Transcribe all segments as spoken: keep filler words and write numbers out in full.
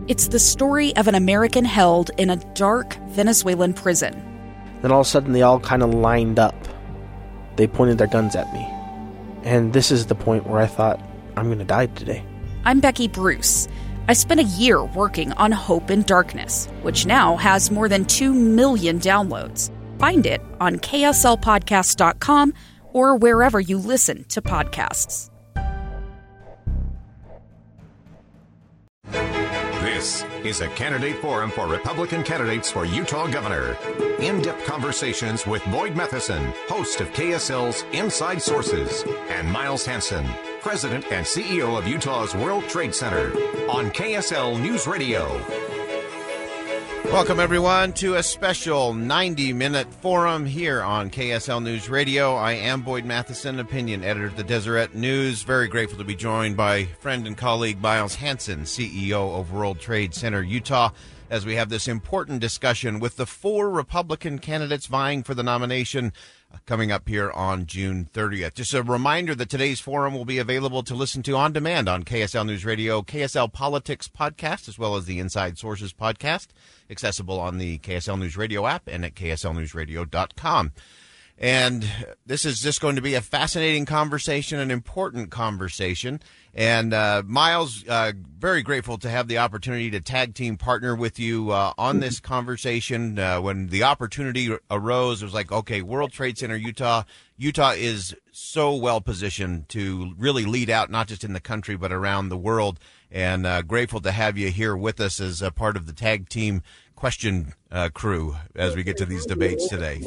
It's the story of an American held in a dark Venezuelan prison. Then all of a sudden they all kind of lined up. They pointed their guns at me. And this is the point where I thought, I'm going to die today. I'm Becky Bruce. I spent a year working on Hope in Darkness, which now has more than two million downloads. Find it on K S L podcast dot com or wherever you listen to podcasts. This is a candidate forum for Republican candidates for Utah governor. In-depth conversations with Boyd Matheson, host of K S L's Inside Sources, and Miles Hansen, president and C E O of Utah's World Trade Center, on K S L News Radio. Welcome, everyone, to a special ninety-minute forum here on K S L News Radio. I am Boyd Matheson, opinion editor of the Deseret News. Very grateful to be joined by friend and colleague Miles Hansen, C E O of World Trade Center Utah, as we have this important discussion with the four Republican candidates vying for the nomination coming up here on June thirtieth. Just a reminder that today's forum will be available to listen to on demand on K S L News Radio, K S L Politics Podcast, as well as the Inside Sources Podcast, accessible on the K S L News Radio app and at K S L news radio dot com. And this is just going to be a fascinating conversation, an important conversation. And uh, Miles, uh, very grateful to have the opportunity to tag team partner with you uh, on this conversation. Uh, when the opportunity arose, it was like, okay, World Trade Center Utah. Utah is so well positioned to really lead out, not just in the country, but around the world. And uh, grateful to have you here with us as a part of the tag team question uh, crew as we get to these debates today.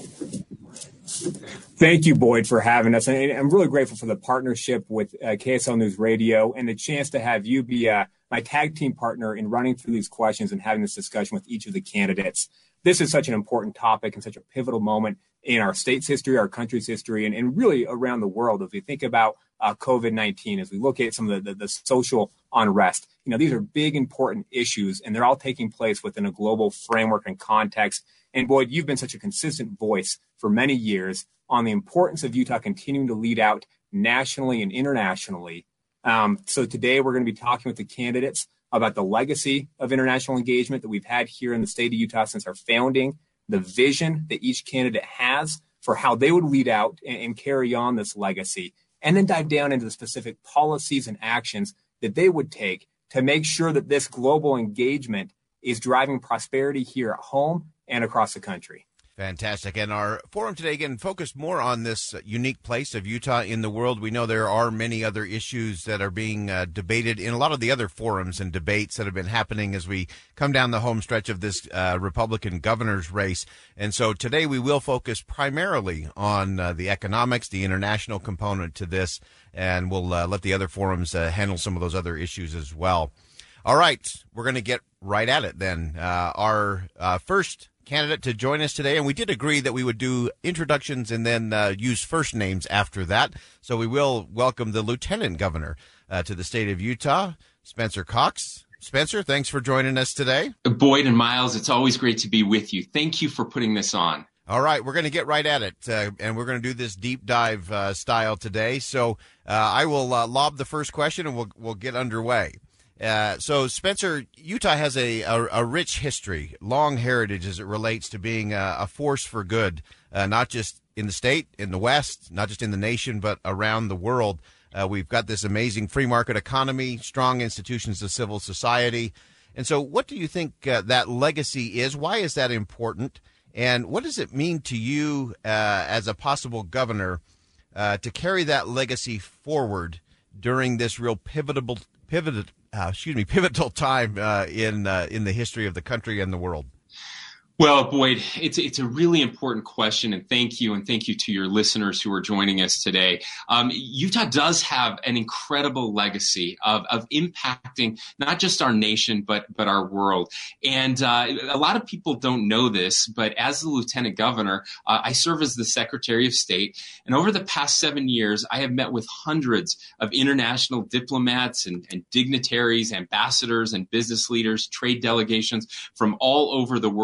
Thank you, Boyd, for having us. And I'm really grateful for the partnership with uh, K S L News Radio and the chance to have you be uh, my tag team partner in running through these questions and having this discussion with each of the candidates. This is such an important topic and such a pivotal moment in our state's history, our country's history, and, and really around the world. As we think about uh, COVID nineteen, as we look at some of the, the, the social unrest, you know, these are big, important issues, and they're all taking place within a global framework and context. And Boyd, you've been such a consistent voice for many years on the importance of Utah continuing to lead out nationally and internationally. Um, so today we're going to be talking with the candidates about the legacy of international engagement that we've had here in the state of Utah since our founding, the vision that each candidate has for how they would lead out and, and carry on this legacy, and then dive down into the specific policies and actions that they would take to make sure that this global engagement is driving prosperity here at home and across the country. Fantastic. And our forum today, again, focused more on this unique place of Utah in the world. We know there are many other issues that are being uh, debated in a lot of the other forums and debates that have been happening as we come down the home stretch of this uh, Republican governor's race. And so today we will focus primarily on uh, the economics, the international component to this, and we'll uh, let the other forums uh, handle some of those other issues as well. All right, we're going to get right at it then. Uh, our uh, first candidate to join us today, and we did agree that we would do introductions and then uh, use first names after that. So we will welcome the Lieutenant Governor uh, to the state of Utah, Spencer Cox. Spencer, thanks for joining us today. Boyd and Miles, it's always great to be with you. Thank you for putting this on. All right, we're going to get right at it, uh, and we're going to do this deep dive uh, style today. So uh, I will uh, lob the first question, and we'll we'll get underway. Uh, so, Spencer, Utah has a, a, a rich history, long heritage as it relates to being a, a force for good, uh, not just in the state, in the West, not just in the nation, but around the world. Uh, we've got this amazing free market economy, strong institutions of civil society. And so what do you think uh, that legacy is? Why is that important? And what does it mean to you uh, as a possible governor uh, to carry that legacy forward during this real pivotal, pivotal, uh, excuse me, pivotal time uh, in uh, in the history of the country and the world? Well, Boyd, it's it's a really important question, and thank you, and thank you to your listeners who are joining us today. Um, Utah does have an incredible legacy of of impacting not just our nation, but but our world. And uh, a lot of people don't know this, but as the Lieutenant Governor, uh, I serve as the Secretary of State. And over the past seven years, I have met with hundreds of international diplomats and, and dignitaries, ambassadors and business leaders, trade delegations from all over the world.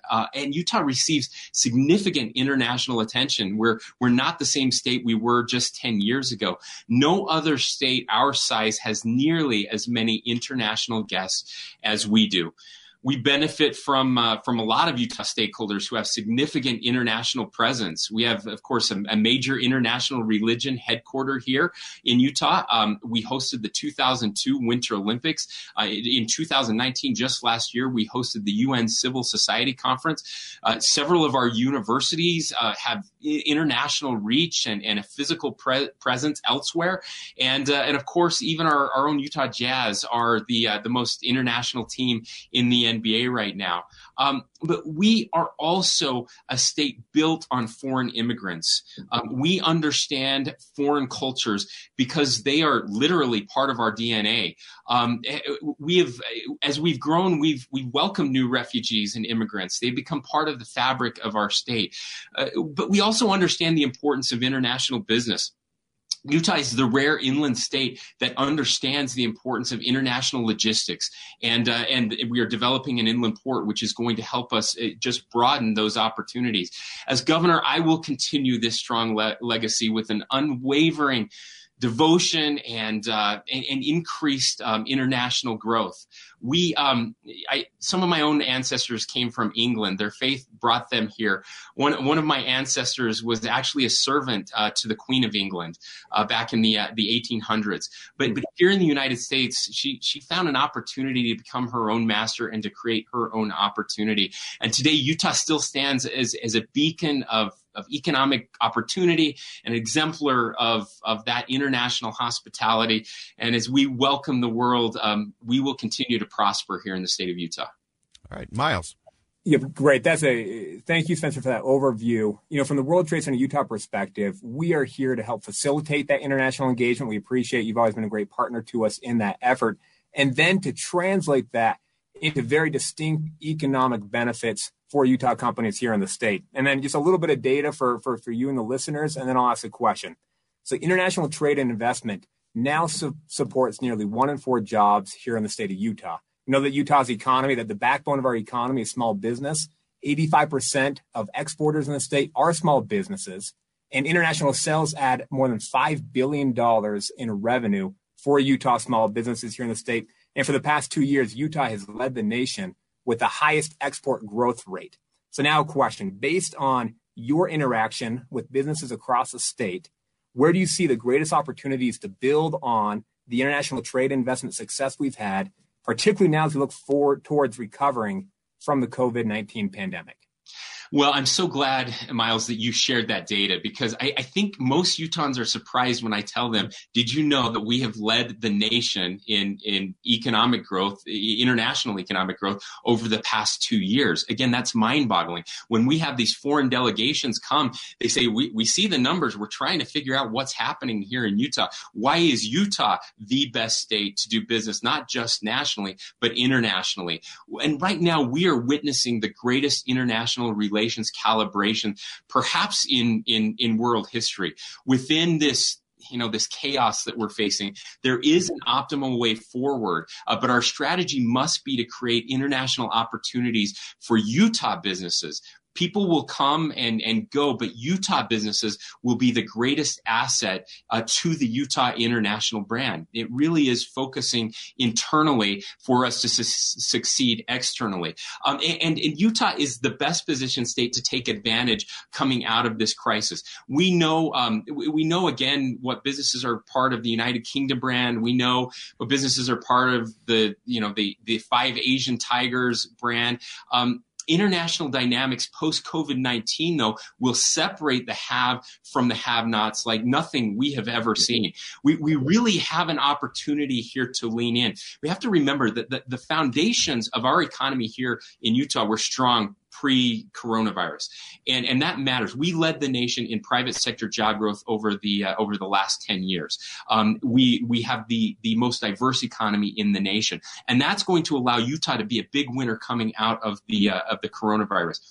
Uh, and Utah receives significant international attention. We're, we're not the same state we were just ten years ago. No other state our size has nearly as many international guests as we do. We benefit from uh, from a lot of Utah stakeholders who have significant international presence. We have, of course, a, a major international religion headquartered here in Utah. Um, we hosted the two thousand two Winter Olympics. Uh, in two thousand nineteen, just last year, we hosted the U N Civil Society Conference. Uh, several of our universities uh, have international reach and, and a physical pre- presence elsewhere. And, uh, and of course, even our, our own Utah Jazz are the uh, the most international team in the N B A right now. Um, but we are also a state built on foreign immigrants. Um, we understand foreign cultures because they are literally part of our D N A. Um, we have, as we've grown, we've we've welcomed new refugees and immigrants. They become part of the fabric of our state. Uh, but we also understand the importance of international business. Utah is the rare inland state that understands the importance of international logistics, and uh, and we are developing an inland port, which is going to help us uh, just broaden those opportunities. As governor, I will continue this strong le- legacy with an unwavering devotion and uh, and, and increased um, international growth. We, um, I, some of my own ancestors came from England. Their faith brought them here. One one of my ancestors was actually a servant uh, to the Queen of England uh, back in the uh, the eighteen hundreds. But but here in the United States, she she found an opportunity to become her own master and to create her own opportunity. And today, Utah still stands as as a beacon of of economic opportunity, an exemplar of, of that international hospitality. And as we welcome the world, um, we will continue to prosper here in the state of Utah. All right, Miles. Yeah, great. That's a thank you, Spencer, for that overview. You know, from the World Trade Center Utah perspective, we are here to help facilitate that international engagement. We appreciate you've always been a great partner to us in that effort. And then to translate that into very distinct economic benefits for Utah companies here in the state. And then just a little bit of data for, for, for you and the listeners, and then I'll ask a question. So international trade and investment now su- supports nearly one in four jobs here in the state of Utah. You know that Utah's economy, that the backbone of our economy is small business. eighty-five percent of exporters in the state are small businesses, and international sales add more than five billion dollars in revenue for Utah small businesses here in the state. And for the past two years, Utah has led the nation with the highest export growth rate. So now a question, based on your interaction with businesses across the state, where do you see the greatest opportunities to build on the international trade and investment success we've had, particularly now as we look forward towards recovering from the COVID nineteen pandemic? Well, I'm so glad, Miles, that you shared that data, because I, I think most Utahns are surprised when I tell them, did you know that we have led the nation in, in economic growth, international economic growth over the past two years? Again, that's mind-boggling. When we have these foreign delegations come, they say, we, we see the numbers. We're trying to figure out what's happening here in Utah. Why is Utah the best state to do business, not just nationally, but internationally? And right now, we are witnessing the greatest international relations Relations calibration, perhaps in, in, in world history. Within this, you know, this chaos that we're facing, there is an optimal way forward, uh, but our strategy must be to create international opportunities for Utah businesses. People will come and, and go, but Utah businesses will be the greatest asset uh, to the Utah international brand. It really is focusing internally for us to su- succeed externally. Um, and, and Utah is the best positioned state to take advantage coming out of this crisis. We know, um, we know again what businesses are part of the United Kingdom brand. We know what businesses are part of the, you know, the, the Five Asian Tigers brand. Um, International dynamics post-COVID nineteen, though, will separate the have from the have-nots like nothing we have ever seen. We we really have an opportunity here to lean in. We have to remember that the, the foundations of our economy here in Utah were strong pre-coronavirus, and and that matters. We led the nation in private sector job growth over the uh, over the last ten years. Um, we we have the the most diverse economy in the nation, and that's going to allow Utah to be a big winner coming out of the uh, of the coronavirus.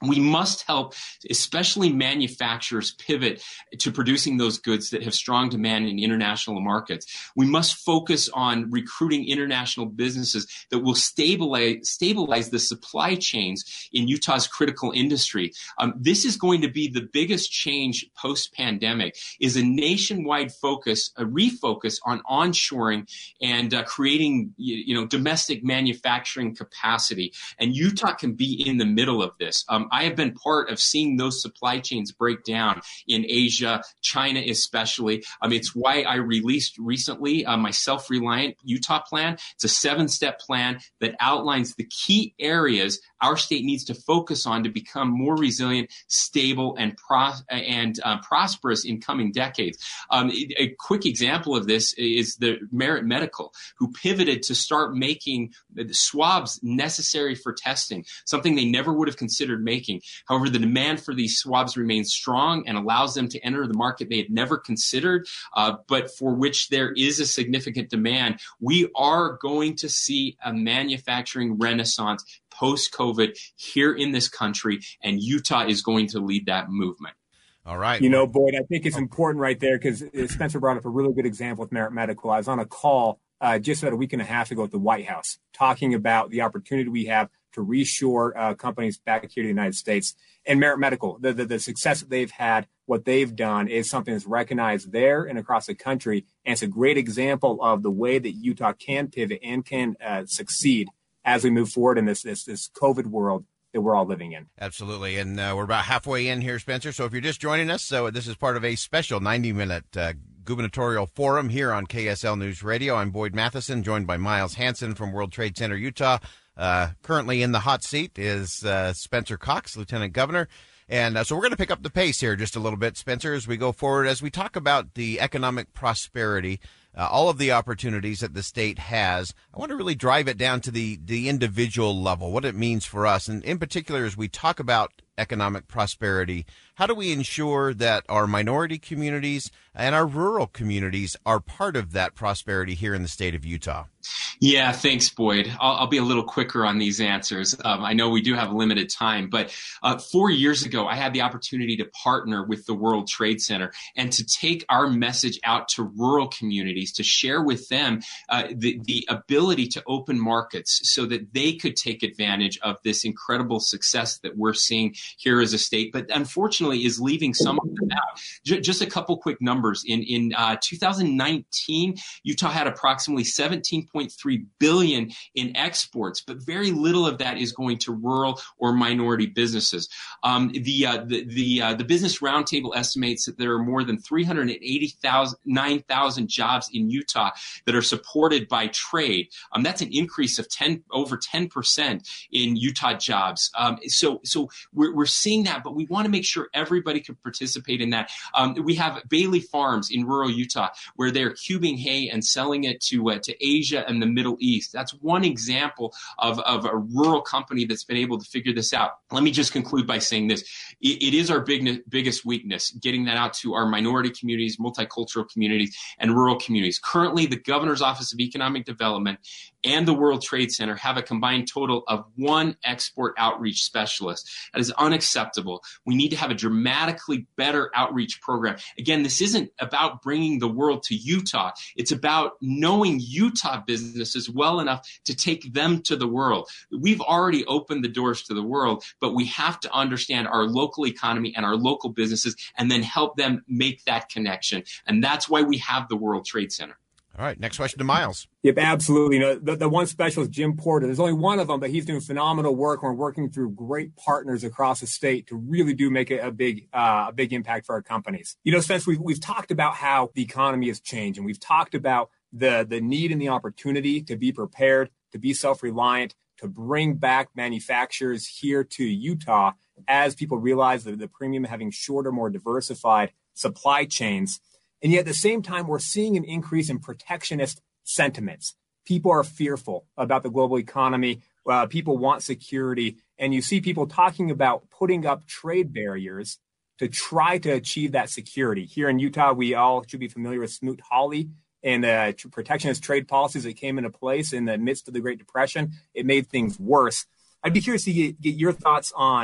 We must help, especially manufacturers, pivot to producing those goods that have strong demand in international markets. We must focus on recruiting international businesses that will stabilize, stabilize the supply chains in Utah's critical industry. Um, this is going to be the biggest change post-pandemic, is a nationwide focus, a refocus on onshoring and uh, creating, you, you know, domestic manufacturing capacity. And Utah can be in the middle of this. Um, I have been part of seeing those supply chains break down in Asia, China especially. Um, it's why I released recently uh, my Self-Reliant Utah Plan. It's a seven-step plan that outlines the key areas our state needs to focus on to become more resilient, stable, and pro- and uh, prosperous in coming decades. Um, a quick example of this is the Merit Medical, who pivoted to start making the swabs necessary for testing, something they never would have considered making. However, the demand for these swabs remains strong and allows them to enter the market they had never considered, uh, but for which there is a significant demand. We are going to see a manufacturing renaissance post-COVID here in this country, and Utah is going to lead that movement. All right. You know, Boyd, I think it's important right there because Spencer brought up a really good example with Merit Medical. I was on a call uh, just about a week and a half ago at the White House talking about the opportunity we have to reshore uh, companies back here to the United States. And Merit Medical, the, the, the success that they've had, what they've done is something that's recognized there and across the country. And it's a great example of the way that Utah can pivot and can uh, succeed as we move forward in this, this, this COVID world that we're all living in. Absolutely. And uh, we're about halfway in here, Spencer. So if you're just joining us, so this is part of a special ninety minute uh, gubernatorial forum here on K S L News Radio. I'm Boyd Matheson, joined by Miles Hansen from World Trade Center, Utah. Uh, currently in the hot seat is uh, Spencer Cox, Lieutenant Governor. And uh, so we're going to pick up the pace here just a little bit, Spencer, as we go forward, as we talk about the economic prosperity, uh, all of the opportunities that the state has. I want to really drive it down to the, the individual level, what it means for us. And in particular, as we talk about economic prosperity, how do we ensure that our minority communities and our rural communities are part of that prosperity here in the state of Utah? Yeah, thanks, Boyd. I'll, I'll be a little quicker on these answers. Um, I know we do have limited time, but uh, four years ago, I had the opportunity to partner with the World Trade Center and to take our message out to rural communities, to share with them uh, the, the ability to open markets so that they could take advantage of this incredible success that we're seeing here as a state, but unfortunately is leaving some of them out. J- just a couple quick numbers. In, in uh, two thousand nineteen, Utah had approximately seventeen point three billion dollars in exports, but very little of that is going to rural or minority businesses. Um, the, uh, the, the, uh, the Business Roundtable estimates that there are more than three hundred eighty-nine thousand jobs in Utah that are supported by trade. Um, that's an increase of ten, over ten percent in Utah jobs. Um, so, so we're, we're seeing that, but we want to make sure everybody can participate in that. Um, we have Bailey Farms in rural Utah where they're cubing hay and selling it to uh, to Asia and the Middle East. That's one example of, of a rural company that's been able to figure this out. Let me just conclude by saying this. It, it is our big, biggest weakness, getting that out to our minority communities, multicultural communities, and rural communities. Currently, the Governor's Office of Economic Development and the World Trade Center have a combined total of one export outreach specialist. That is unacceptable. We need to have a dramatically better outreach program. Again, this isn't about bringing the world to Utah. It's about knowing Utah businesses well enough to take them to the world. We've already opened the doors to the world, but we have to understand our local economy and our local businesses and then help them make that connection. And that's why we have the World Trade Center. All right, next question to Miles. Yep, absolutely. You know, the, the one specialist, Jim Porter, there's only one of them, but he's doing phenomenal work. We're working through great partners across the state to really do make a, a big uh, a big impact for our companies. You know, Spence, we've, we've talked about how the economy has changed, and we've talked about the, the need and the opportunity to be prepared, to be self-reliant, to bring back manufacturers here to Utah as people realize the, the premium of having shorter, more diversified supply chains. And yet at the same time, we're seeing an increase in protectionist sentiments. People are fearful about the global economy. Uh, people want security. And you see people talking about putting up trade barriers to try to achieve that security. Here in Utah, we all should be familiar with Smoot-Hawley and the uh, protectionist trade policies that came into place in the midst of the Great Depression. It made things worse. I'd be curious to get, get your thoughts on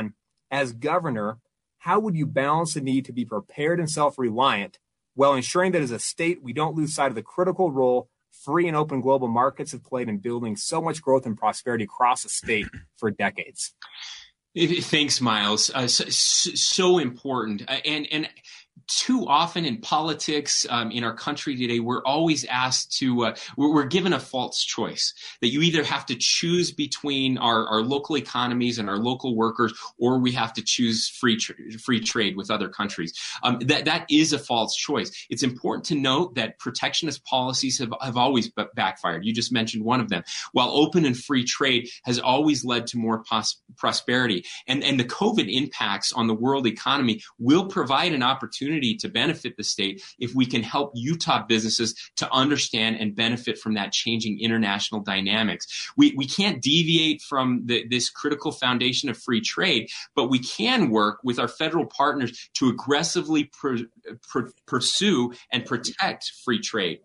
As governor, how would you balance the need to be prepared and self-reliant while ensuring that as a state, we don't lose sight of the critical role free and open global markets have played in building so much growth and prosperity across the state for decades? Thanks, Miles. Uh, so, so important. Uh, and, and too often in politics, um, in our country today, we're always asked to, uh, we're, we're given a false choice that you either have to choose between our, our local economies and our local workers, or we have to choose free, tra- free trade with other countries. Um, that, that is a false choice. It's important to note that protectionist policies have, have always b- backfired. You just mentioned one of them. While open and free trade has always led to more pos- prosperity. And, and the COVID impacts on the world economy will provide an opportunity to benefit the state if we can help Utah businesses to understand and benefit from that changing international dynamics. We we can't deviate from the, this critical foundation of free trade, but we can work with our federal partners to aggressively pr- pr- pursue and protect free trade.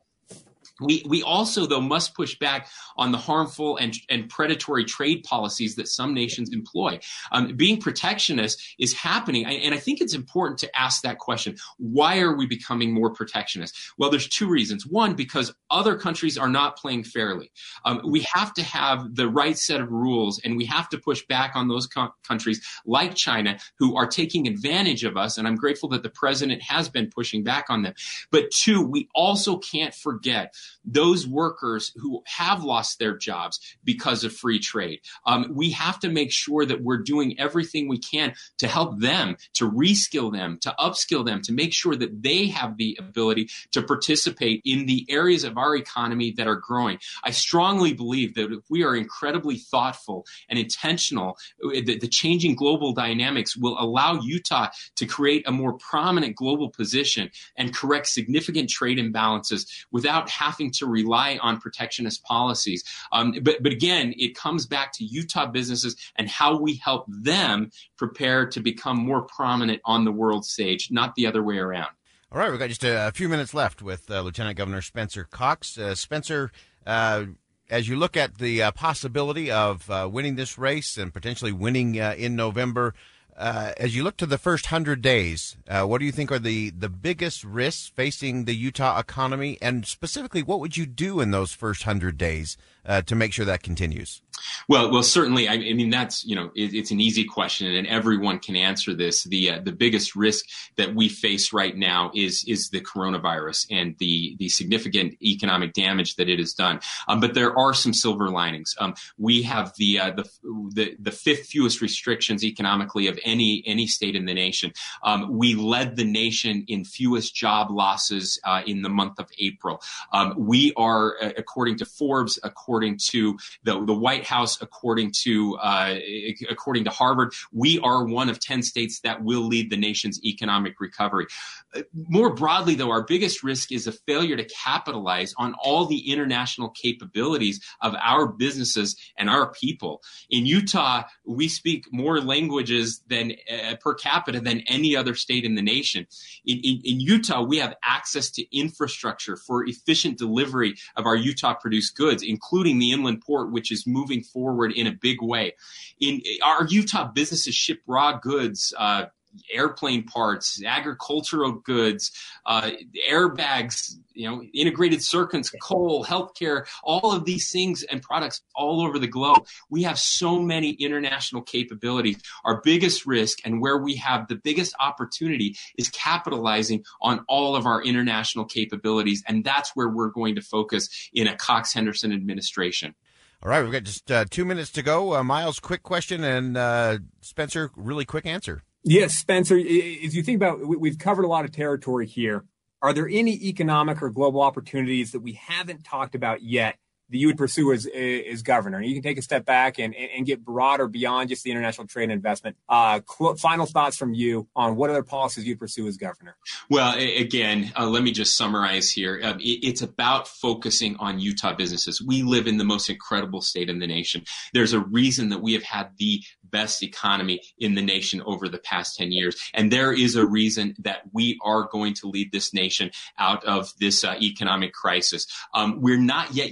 We we also, though, must push back on the harmful and, and predatory trade policies that some nations employ. Um, being protectionist is happening, and I think it's important to ask that question. Why are we becoming more protectionist? Well, there's two reasons. One, because other countries are not playing fairly. Um, we have to have the right set of rules, and we have to push back on those co- countries like China who are taking advantage of us, and I'm grateful that the president has been pushing back on them. But two, we also can't forget those workers who have lost their jobs because of free trade. Um, we have to make sure that we're doing everything we can to help them, to reskill them, to upskill them, to make sure that they have the ability to participate in the areas of our economy that are growing. I strongly believe that if we are incredibly thoughtful and intentional, the, the changing global dynamics will allow Utah to create a more prominent global position and correct significant trade imbalances without having to rely on protectionist policies. Um, but, but again, it comes back to Utah businesses and how we help them prepare to become more prominent on the world stage, not the other way around. All right, we've got just a, a few minutes left with uh, Lieutenant Governor Spencer Cox. Uh, Spencer, uh, as you look at the uh, possibility of uh, winning this race and potentially winning uh, in November, Uh, as you look to the first hundred days, uh, what do you think are the, the biggest risks facing the Utah economy? And specifically, what would you do in those first hundred days uh, to make sure that continues? Well, well, certainly. I, I mean, that's, you know, it, it's an easy question, and everyone can answer this. The uh, the biggest risk that we face right now is is the coronavirus and the the significant economic damage that it has done. Um, but there are some silver linings. Um, we have the, uh, the the the fifth fewest restrictions economically of any any state in the nation. Um, we led the nation in fewest job losses uh, in the month of April. Um, we are, uh, according to Forbes, according to the the White House, according to uh, according to Harvard, we are one of ten states that will lead the nation's economic recovery. Uh, more broadly, though, our biggest risk is a failure to capitalize on all the international capabilities of our businesses and our people. In Utah, we speak more languages than uh, per capita than any other state in the nation. In, in, in Utah, we have access to infrastructure for efficient delivery of our Utah-produced goods, including the inland port, which is moving forward in a big way. In our Utah businesses ship raw goods, uh, airplane parts, agricultural goods, uh, airbags, you know, integrated circuits, coal, healthcare, all of these things and products all over the globe. We have so many international capabilities. Our biggest risk and where we have the biggest opportunity is capitalizing on all of our international capabilities. And that's where we're going to focus in a Cox Henderson administration. All right, we've got just uh, two minutes to go. Uh, Miles, quick question, and uh, Spencer, really quick answer. Yes, Spencer, as you think about, we've covered a lot of territory here. Are there any economic or global opportunities that we haven't talked about yet that you would pursue as, as governor? And you can take a step back and, and get broader beyond just the international trade and investment. Uh, cl- final thoughts from you on what other policies you'd pursue as governor. Well, again, uh, let me just summarize here. Uh, it, it's about focusing on Utah businesses. We live in the most incredible state in the nation. There's a reason that we have had the best economy in the nation over the past ten years. And there is a reason that we are going to lead this nation out of this uh, economic crisis. Um, we're not yet utilizing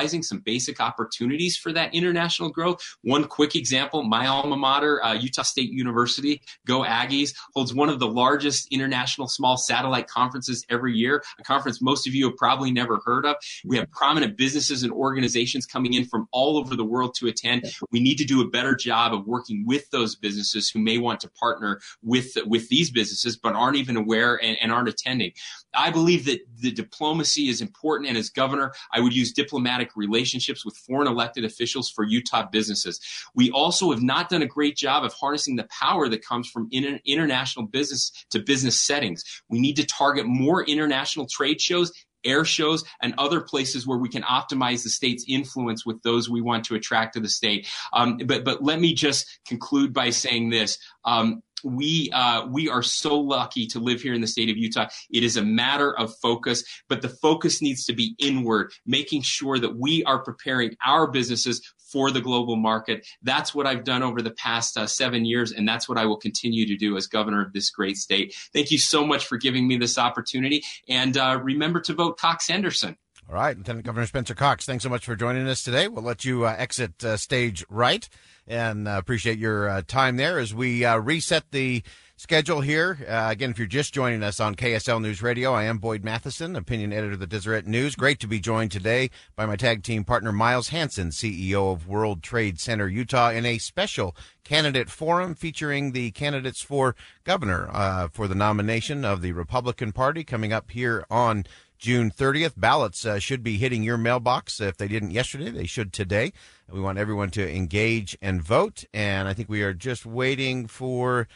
realizing some basic opportunities for that international growth. One quick example, my alma mater, uh, Utah State University, Go Aggies, holds one of the largest international small satellite conferences every year, a conference most of you have probably never heard of. We have prominent businesses and organizations coming in from all over the world to attend. We need to do a better job of working with those businesses who may want to partner with, with these businesses but aren't even aware and, and aren't attending. I believe that the diplomacy is important, and as governor, I would use diplomatic relationships with foreign elected officials for Utah businesses. We also have not done a great job of harnessing the power that comes from inter- international business to business settings. We need to target more international trade shows, air shows, and other places where we can optimize the state's influence with those we want to attract to the state. Um, but, but let me just conclude by saying this. Um, We uh, we are so lucky to live here in the state of Utah. It is a matter of focus, but the focus needs to be inward, making sure that we are preparing our businesses for the global market. That's what I've done over the past uh, seven years, and that's what I will continue to do as governor of this great state. Thank you so much for giving me this opportunity, and uh, remember to vote Cox Henderson. All right, Lieutenant Governor Spencer Cox, thanks so much for joining us today. We'll let you uh, exit uh, stage right, and uh, appreciate your uh, time there as we uh, reset the schedule here. Uh, again, if you're just joining us on K S L News Radio, I am Boyd Matheson, opinion editor of the Deseret News. Great to be joined today by my tag team partner, Miles Hansen, C E O of World Trade Center Utah, in a special candidate forum featuring the candidates for governor uh, for the nomination of the Republican Party coming up here on June thirtieth. Ballots uh, should be hitting your mailbox. If they didn't yesterday, they should today. We want everyone to engage and vote. And I think we are just waiting for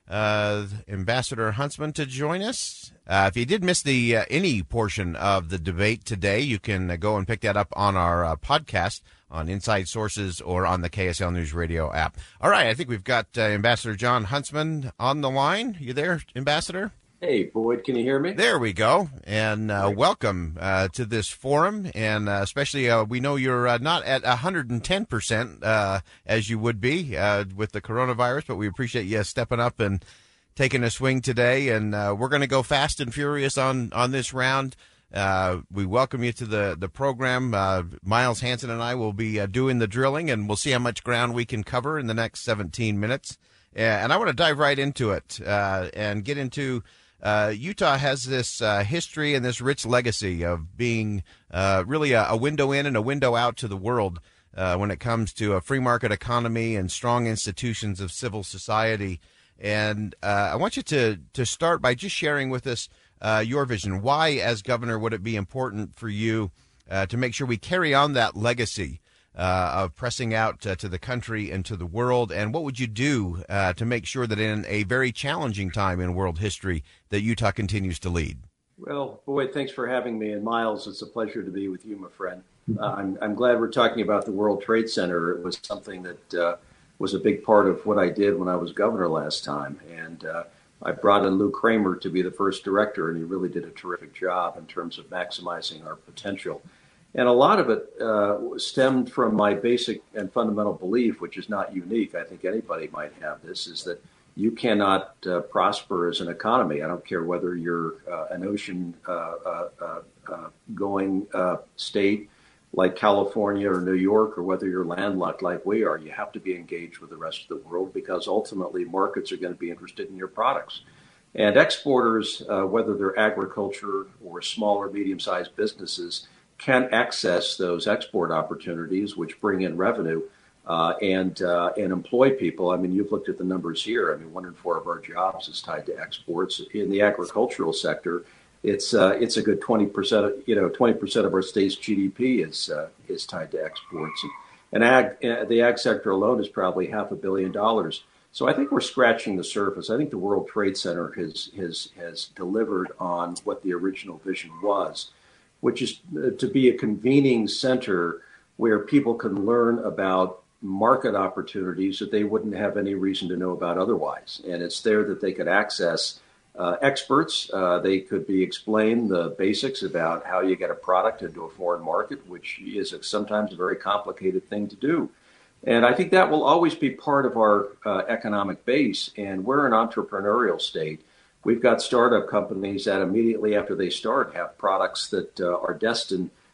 uh, Ambassador Huntsman to join us. Uh, if you did miss the uh, any portion of the debate today, you can uh, go and pick that up on our uh, podcast on Inside Sources or on the K S L News Radio app. All right, I think we've got uh, Ambassador John Huntsman on the line. You there, Ambassador? Hey, Boyd, can you hear me? There we go. And uh, welcome uh, to this forum. And uh, especially, uh, we know you're uh, not at one hundred ten percent uh, as you would be uh, with the coronavirus, but we appreciate you stepping up and taking a swing today. And uh, we're going to go fast and furious on, on this round. Uh, we welcome you to the, the program. Uh, Miles Hansen and I will be uh, doing the drilling, and we'll see how much ground we can cover in the next seventeen minutes. Uh, and I want to dive right into it uh, and get into Uh, Utah has this uh, history and this rich legacy of being uh, really a, a window in and a window out to the world uh, when it comes to a free market economy and strong institutions of civil society. And uh, I want you to, to start by just sharing with us uh, your vision. Why, as governor, would it be important for you uh, to make sure we carry on that legacy Uh, of pressing out uh, to the country and to the world? And what would you do uh, to make sure that in a very challenging time in world history that Utah continues to lead? Well, Boyd, thanks for having me. And Miles, it's a pleasure to be with you, my friend. Uh, I'm, I'm glad we're talking about the World Trade Center. It was something that uh, was a big part of what I did when I was governor last time. And uh, I brought in Lou Kramer to be the first director, and he really did a terrific job in terms of maximizing our potential. And a lot of it uh, stemmed from my basic and fundamental belief, which is not unique. I think anybody might have this, is that you cannot uh, prosper as an economy. I don't care whether you're uh, an ocean uh, uh, uh, going uh, state like California or New York, or whether you're landlocked like we are. You have to be engaged with the rest of the world, because ultimately markets are going to be interested in your products. And exporters, uh, whether they're agriculture or small or medium-sized businesses, can access those export opportunities, which bring in revenue uh, and uh, and employ people. I mean, you've looked at the numbers here. I mean, one in four of our jobs is tied to exports. In the agricultural sector, it's uh, it's a good twenty percent. You know, twenty percent of our state's G D P is uh, is tied to exports. And ag, uh, the ag sector alone is probably half a billion dollars. So I think we're scratching the surface. I think the World Trade Center has has has delivered on what the original vision was, which is to be a convening center where people can learn about market opportunities that they wouldn't have any reason to know about otherwise. And it's there that they could access uh, experts. Uh, they could be explained the basics about how you get a product into a foreign market, which is a, sometimes a very complicated thing to do. And I think that will always be part of our uh, economic base. And we're an entrepreneurial state. We've got startup companies that immediately after they start have products that uh, are destined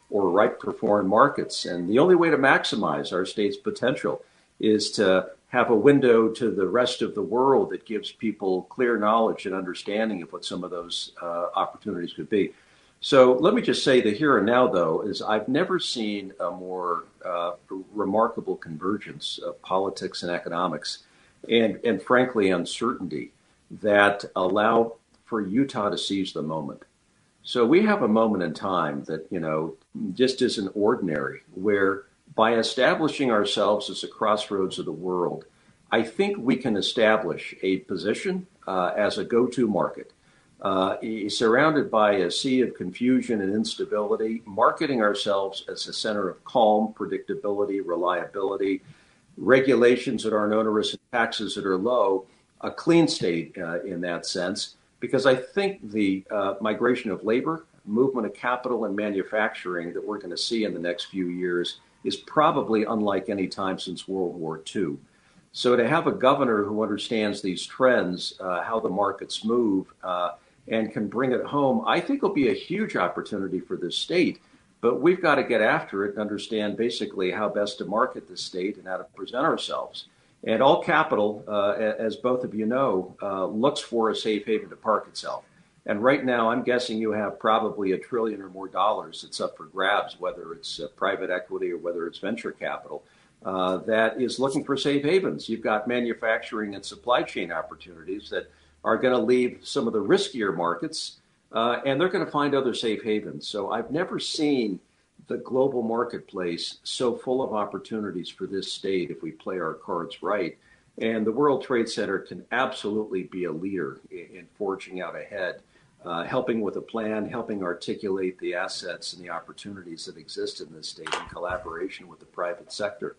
or right performed markets. And the only way to maximize our state's potential is to have a window to the rest of the world that gives people clear knowledge and understanding of what some of those uh, opportunities could be. So let me just say the here and now, though, is I've never seen a more uh, remarkable convergence of politics and economics and, and frankly, uncertainty that allow for Utah to seize the moment. So we have a moment in time that, you know, just isn't ordinary, where by establishing ourselves as a crossroads of the world, I think we can establish a position uh, as a go-to market, uh, surrounded by a sea of confusion and instability, marketing ourselves as a center of calm, predictability, reliability, regulations that aren't onerous, and taxes that are low, a clean state uh, in that sense. Because I think the uh, migration of labor, movement of capital, and manufacturing that we're going to see in the next few years is probably unlike any time since World War Two. So to have a governor who understands these trends, uh, how the markets move, uh, and can bring it home, I think will be a huge opportunity for this state. But we've got to get after it and understand basically how best to market this state and how to present ourselves. And all capital, uh, as both of you know, uh, looks for a safe haven to park itself. And right now, I'm guessing you have probably a trillion or more dollars that's up for grabs, whether it's uh, private equity or whether it's venture capital, uh, that is looking for safe havens. You've got manufacturing and supply chain opportunities that are going to leave some of the riskier markets, uh, and they're going to find other safe havens. So I've never seen the global marketplace so full of opportunities for this state if we play our cards right. And the World Trade Center can absolutely be a leader in, in forging out ahead, uh, helping with a plan, helping articulate the assets and the opportunities that exist in this state in collaboration with the private sector.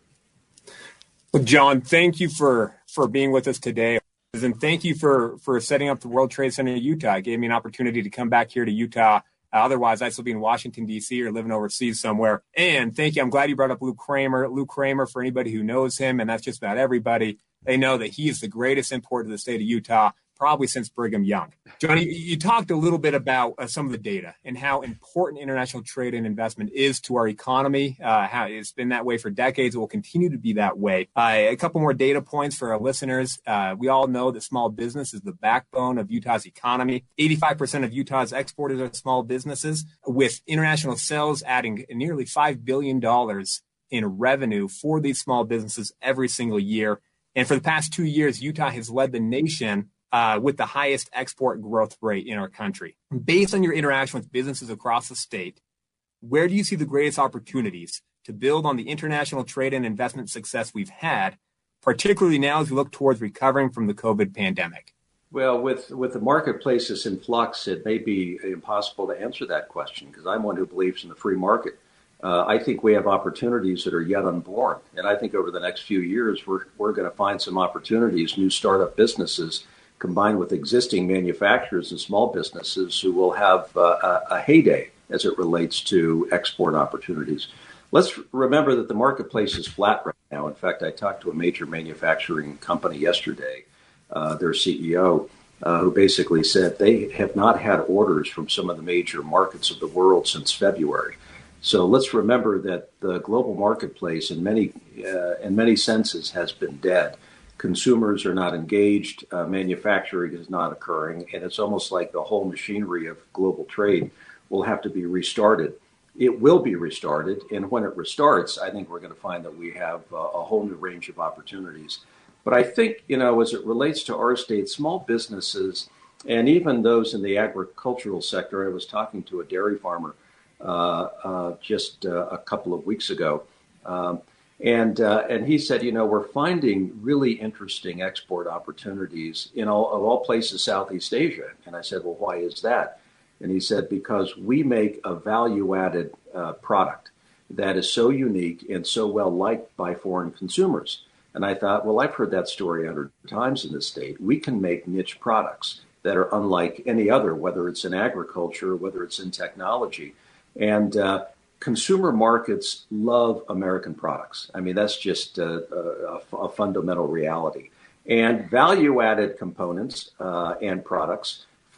Well, John, thank you for, for being with us today. And thank you for, for setting up the World Trade Center in Utah. It gave me an opportunity to come back here to Utah. Otherwise, I'd still be in Washington, D C or living overseas somewhere. And thank you. I'm glad you brought up Lou Kramer. Lou Kramer, for anybody who knows him, and that's just about everybody, they know that he is the greatest import to the state of Utah, probably since Brigham Young. Johnny, you talked a little bit about uh, some of the data and how important international trade and investment is to our economy. Uh, how it's been that way for decades. It will continue to be that way. Uh, a couple more data points for our listeners. Uh, we all know that small business is the backbone of Utah's economy. eighty-five percent of Utah's exporters are small businesses, with international sales adding nearly five billion dollars in revenue for these small businesses every single year. And for the past two years, Utah has led the nation Uh, with the highest export growth rate in our country. Based on your interaction with businesses across the state, where do you see the greatest opportunities to build on the international trade and investment success we've had, particularly now as we look towards recovering from the COVID pandemic? Well, with, with the marketplaces in flux, it may be impossible to answer that question because I'm one who believes in the free market. Uh, I think we have opportunities that are yet unborn. And I think over the next few years, we're, we're going to find some opportunities, new startup businesses, combined with existing manufacturers and small businesses who will have uh, a, a heyday as it relates to export opportunities. Let's remember that the marketplace is flat right now. In fact, I talked to a major manufacturing company yesterday, uh, their C E O, uh, who basically said they have not had orders from some of the major markets of the world since February. So let's remember that the global marketplace in many, uh, in many senses has been dead. Consumers are not engaged, uh, manufacturing is not occurring, and it's almost like the whole machinery of global trade will have to be restarted. It will be restarted, and when it restarts, I think we're going to find that we have uh, a whole new range of opportunities. But I think, you know, as it relates to our state, small businesses, and even those in the agricultural sector, I was talking to a dairy farmer uh, uh, just uh, a couple of weeks ago, um, And uh, and he said, you know, we're finding really interesting export opportunities in all of all places, Southeast Asia. And I said, well, why is that? And he said, because we make a value-added uh, product that is so unique and so well liked by foreign consumers. And I thought, well, I've heard that story a hundred times in this state. We can make niche products that are unlike any other, whether it's in agriculture, whether it's in technology. And uh, consumer markets love American products. I mean, that's just a, a, a fundamental reality. And value-added components uh, and products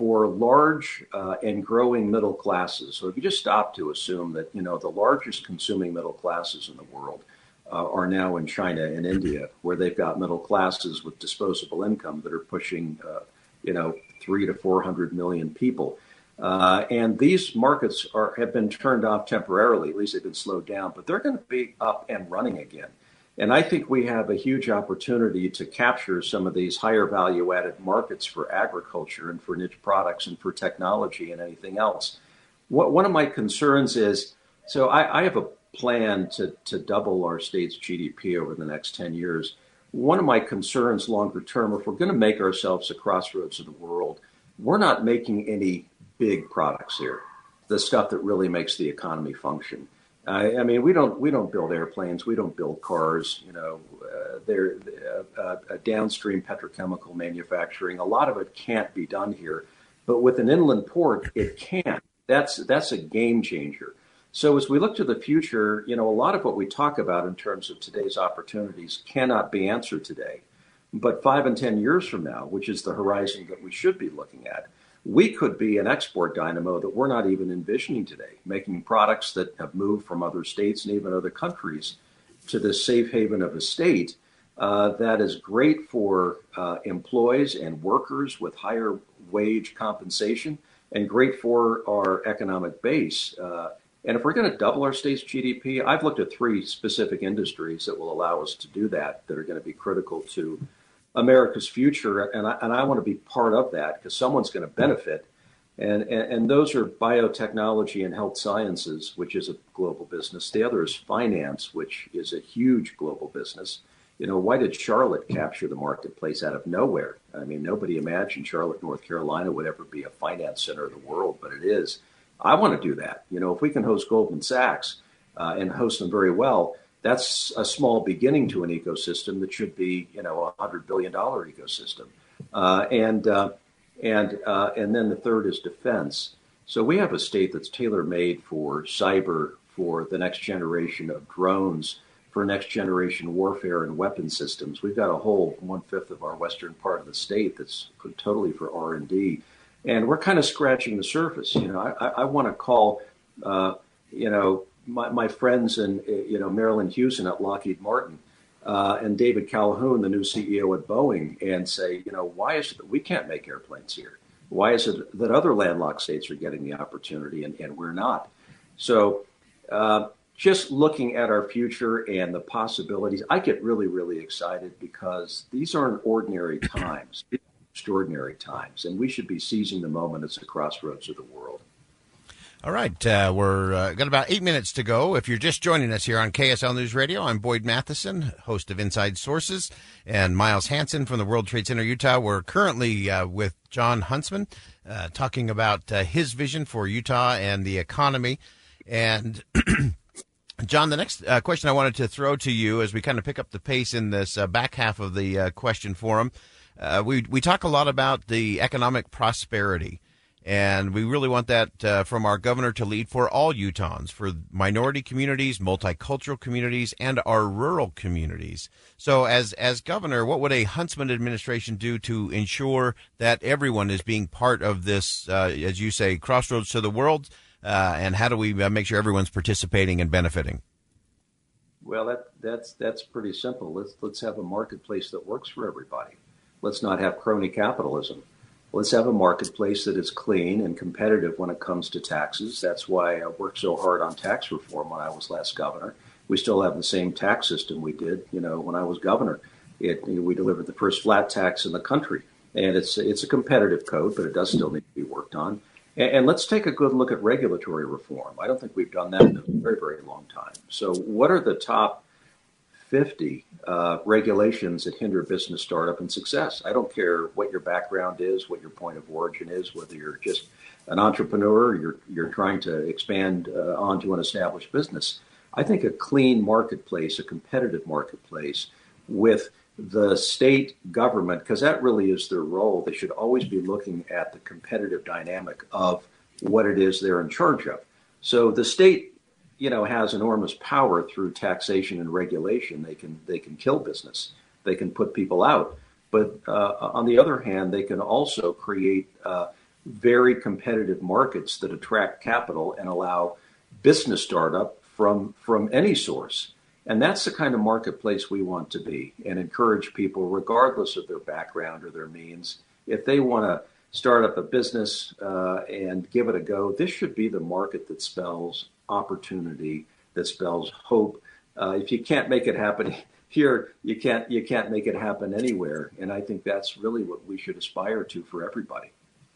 for large uh, and growing middle classes. So if you just stop to assume that, you know, the largest consuming middle classes in the world uh, are now in China and India, where they've got middle classes with disposable income that are pushing, uh, you know, three to four hundred million people. Uh, and these markets are have been turned off temporarily, at least they've been slowed down, but they're going to be up and running again. And I think we have a huge opportunity to capture some of these higher value added markets for agriculture and for niche products and for technology and anything else. What, one of my concerns is, so I, I have a plan to, to double our state's G D P over the next ten years. One of my concerns longer term, if we're going to make ourselves a crossroads of the world, we're not making any big products here, the stuff that really makes the economy function. I, I mean, we don't we don't build airplanes, we don't build cars. You know, uh, they're uh, uh, downstream petrochemical manufacturing. A lot of it can't be done here, but with an inland port, it can. That's that's a game changer. So as we look to the future, you know, a lot of what we talk about in terms of today's opportunities cannot be answered today, but five and ten years from now, which is the horizon that we should be looking at, we could be an export dynamo that we're not even envisioning today, making products that have moved from other states and even other countries to this safe haven of a state uh, that is great for uh, employees and workers with higher wage compensation and great for our economic base. Uh, and if we're going to double our state's G D P, I've looked at three specific industries that will allow us to do that, that are going to be critical to America's future, and I, and I want to be part of that because someone's going to benefit. And, and, and those are biotechnology and health sciences, which is a global business. The other is finance, which is a huge global business. You know, why did Charlotte capture the marketplace out of nowhere? I mean, nobody imagined Charlotte, North Carolina would ever be a finance center of the world, but it is. I want to do that. You know, if we can host Goldman Sachs uh, and host them very well, that's a small beginning to an ecosystem that should be, you know, a one hundred billion dollars ecosystem. Uh, and uh, and uh, and then the third is defense. So we have a state that's tailor-made for cyber, for the next generation of drones, for next generation warfare and weapon systems. We've got a whole one-fifth of our western part of the state that's totally for R and D. And we're kind of scratching the surface. You know, I, I want to call, uh, you know, My, my friends in, you know, Marilyn Hewson at Lockheed Martin uh, and David Calhoun, the new C E O at Boeing, and say, you know, why is it that we can't make airplanes here? Why is it that other landlocked states are getting the opportunity and, and we're not? So uh, just looking at our future and the possibilities, I get really, really excited because these aren't ordinary times, these are extraordinary times, and we should be seizing the moment as a crossroads of the world. All right, uh, we're uh, got about eight minutes to go. If you're just joining us here on K S L News Radio, I'm Boyd Matheson, host of Inside Sources, and Miles Hansen from the World Trade Center, Utah. We're currently uh, with Jon Huntsman uh, talking about uh, his vision for Utah and the economy. And John, the next uh, question I wanted to throw to you as we kind of pick up the pace in this uh, back half of the uh, question forum, uh, we we talk a lot about the economic prosperity. And we really want that uh, from our governor to lead for all Utahns, for minority communities, multicultural communities, and our rural communities. So as as governor, what would a Huntsman administration do to ensure that everyone is being part of this, uh, as you say, crossroads to the world? Uh, and how do we uh, make sure everyone's participating and benefiting? Well, that that's that's pretty simple. Let's let's have a marketplace that works for everybody. Let's not have crony capitalism. Let's have a marketplace that is clean and competitive when it comes to taxes. That's why I worked so hard on tax reform when I was last governor. We still have the same tax system we did, you know, when I was governor. It, we delivered the first flat tax in the country, and it's it's a competitive code, but it does still need to be worked on. And, and let's take a good look at regulatory reform. I don't think we've done that in a very, very long time. So what are the top fifty uh, regulations that hinder business startup and success? I don't care what your background is, what your point of origin is, whether you're just an entrepreneur, or you're you're trying to expand uh, onto an established business. I think a clean marketplace, a competitive marketplace with the state government, because that really is their role. They should always be looking at the competitive dynamic of what it is they're in charge of. So the state, you know, has enormous power through taxation and regulation. They can they can kill business. They can put people out. But uh, on the other hand, they can also create uh, very competitive markets that attract capital and allow business startup from from any source. And that's the kind of marketplace we want to be, and encourage people, regardless of their background or their means, if they want to start up a business uh, and give it a go, this should be the market that spells opportunity, that spells hope. Uh, if you can't make it happen here, you can't you can't make it happen anywhere. And I think that's really what we should aspire to for everybody.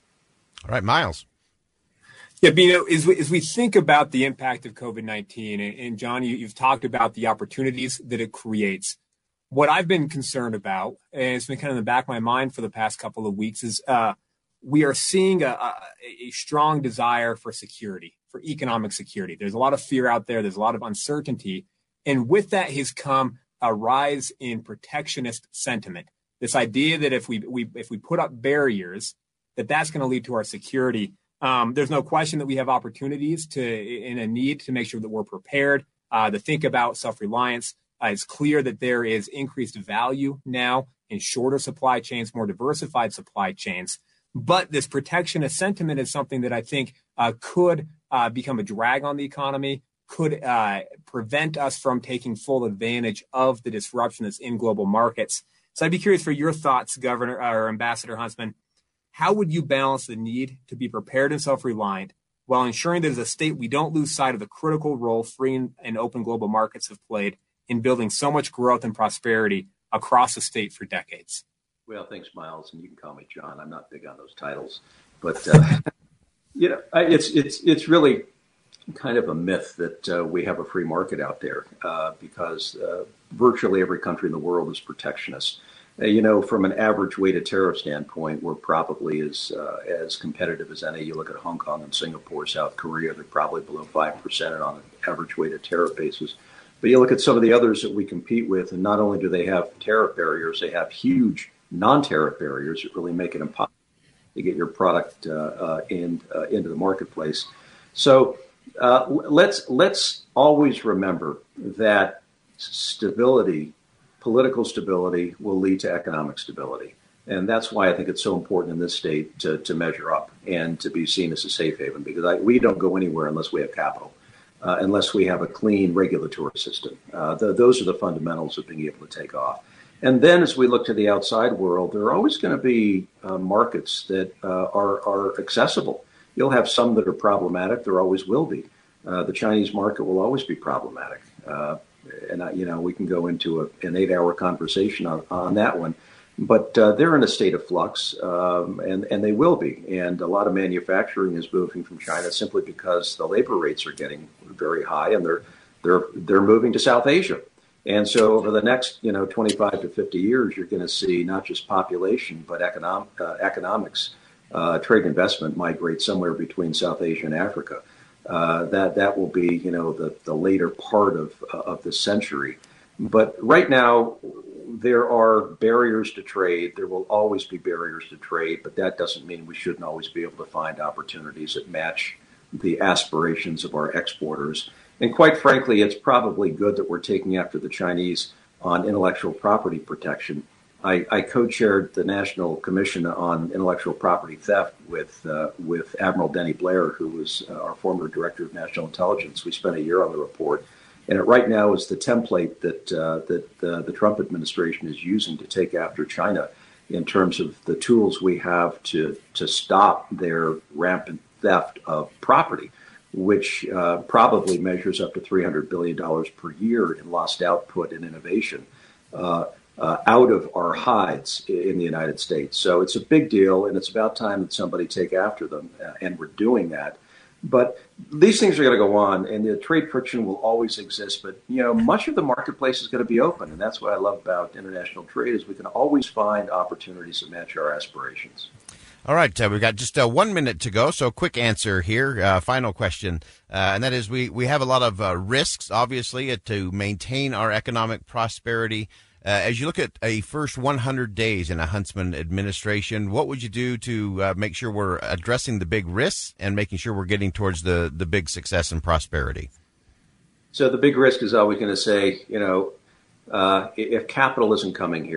All right, Miles. Yeah, but, you know, as we, as we think about the impact of COVID nineteen, and, and John, you, you've talked about the opportunities that it creates. What I've been concerned about, and it's been kind of in the back of my mind for the past couple of weeks, is uh, we are seeing a, a, a strong desire for security, for economic security. There's a lot of fear out there. There's a lot of uncertainty. And with that has come a rise in protectionist sentiment. This idea that if we, we if we put up barriers, that that's going to lead to our security. Um, there's no question that we have opportunities to, in a need to make sure that we're prepared, uh, to think about self-reliance. Uh, it's clear that there is increased value now in shorter supply chains, more diversified supply chains. But this protectionist sentiment is something that I think uh, could uh, become a drag on the economy, could uh, prevent us from taking full advantage of the disruption that's in global markets. So I'd be curious for your thoughts, Governor or Ambassador Huntsman. How would you balance the need to be prepared and self-reliant while ensuring that as a state we don't lose sight of the critical role free and open global markets have played in building so much growth and prosperity across the state for decades? Well, thanks, Miles, and you can call me John. I'm not big on those titles, but uh, you know, it's it's it's really kind of a myth that uh, we have a free market out there uh, because uh, virtually every country in the world is protectionist. Uh, you know, from an average weighted tariff standpoint, we're probably as uh, as competitive as any. You look at Hong Kong and Singapore, South Korea, they're probably below five percent on an average weighted tariff basis. But you look at some of the others that we compete with, and not only do they have tariff barriers, they have huge non-tariff barriers that really make it impossible to get your product uh, uh, in uh, into the marketplace. So uh, let's let's always remember that stability, political stability, will lead to economic stability, and that's why I think it's so important in this state to to measure up and to be seen as a safe haven, because I, we don't go anywhere unless we have capital. Uh, unless we have a clean regulatory system. Uh, the, those are the fundamentals of being able to take off. And then as we look to the outside world, there are always going to be uh, markets that uh, are, are accessible. You'll have some that are problematic. There always will be. Uh, the Chinese market will always be problematic. Uh, and, uh, you know, we can go into a, an eight-hour conversation on, on that one. But uh, they're in a state of flux, um, and, and they will be. And a lot of manufacturing is moving from China simply because the labor rates are getting very high, and they're they're they're moving to South Asia. And so over the next, you know, twenty-five to fifty years, you're going to see not just population, but economic, uh, economics, uh, trade investment migrate somewhere between South Asia and Africa. Uh, that that will be, you know, the, the later part of uh, of the century. But right now, there are barriers to trade. There will always be barriers to trade, but that doesn't mean we shouldn't always be able to find opportunities that match the aspirations of our exporters. And quite frankly, it's probably good that we're taking after the Chinese on intellectual property protection. I, I co-chaired the National Commission on Intellectual Property Theft with uh, with Admiral Denny Blair, who was uh, our former Director of National Intelligence. We spent a year on the report. And it right now is the template that uh, that uh, the Trump administration is using to take after China in terms of the tools we have to to stop their rampant theft of property, which uh, probably measures up to three hundred billion dollars per year in lost output and innovation uh, uh, out of our hides in the United States. So it's a big deal, and it's about time that somebody take after them, uh, and we're doing that. But these things are going to go on, and the trade friction will always exist. But, you know, much of the marketplace is going to be open. And that's what I love about international trade is we can always find opportunities that match our aspirations. All right. Uh, we've got just uh, one minute to go. So quick answer here. Uh, final question. Uh, and that is we, we have a lot of uh, risks, obviously, uh, to maintain our economic prosperity. Uh, as you look at a first one hundred days in a Huntsman administration, what would you do to uh, make sure we're addressing the big risks and making sure we're getting towards the, the big success and prosperity? So the big risk is always going to say, you know, uh, if capital isn't coming here,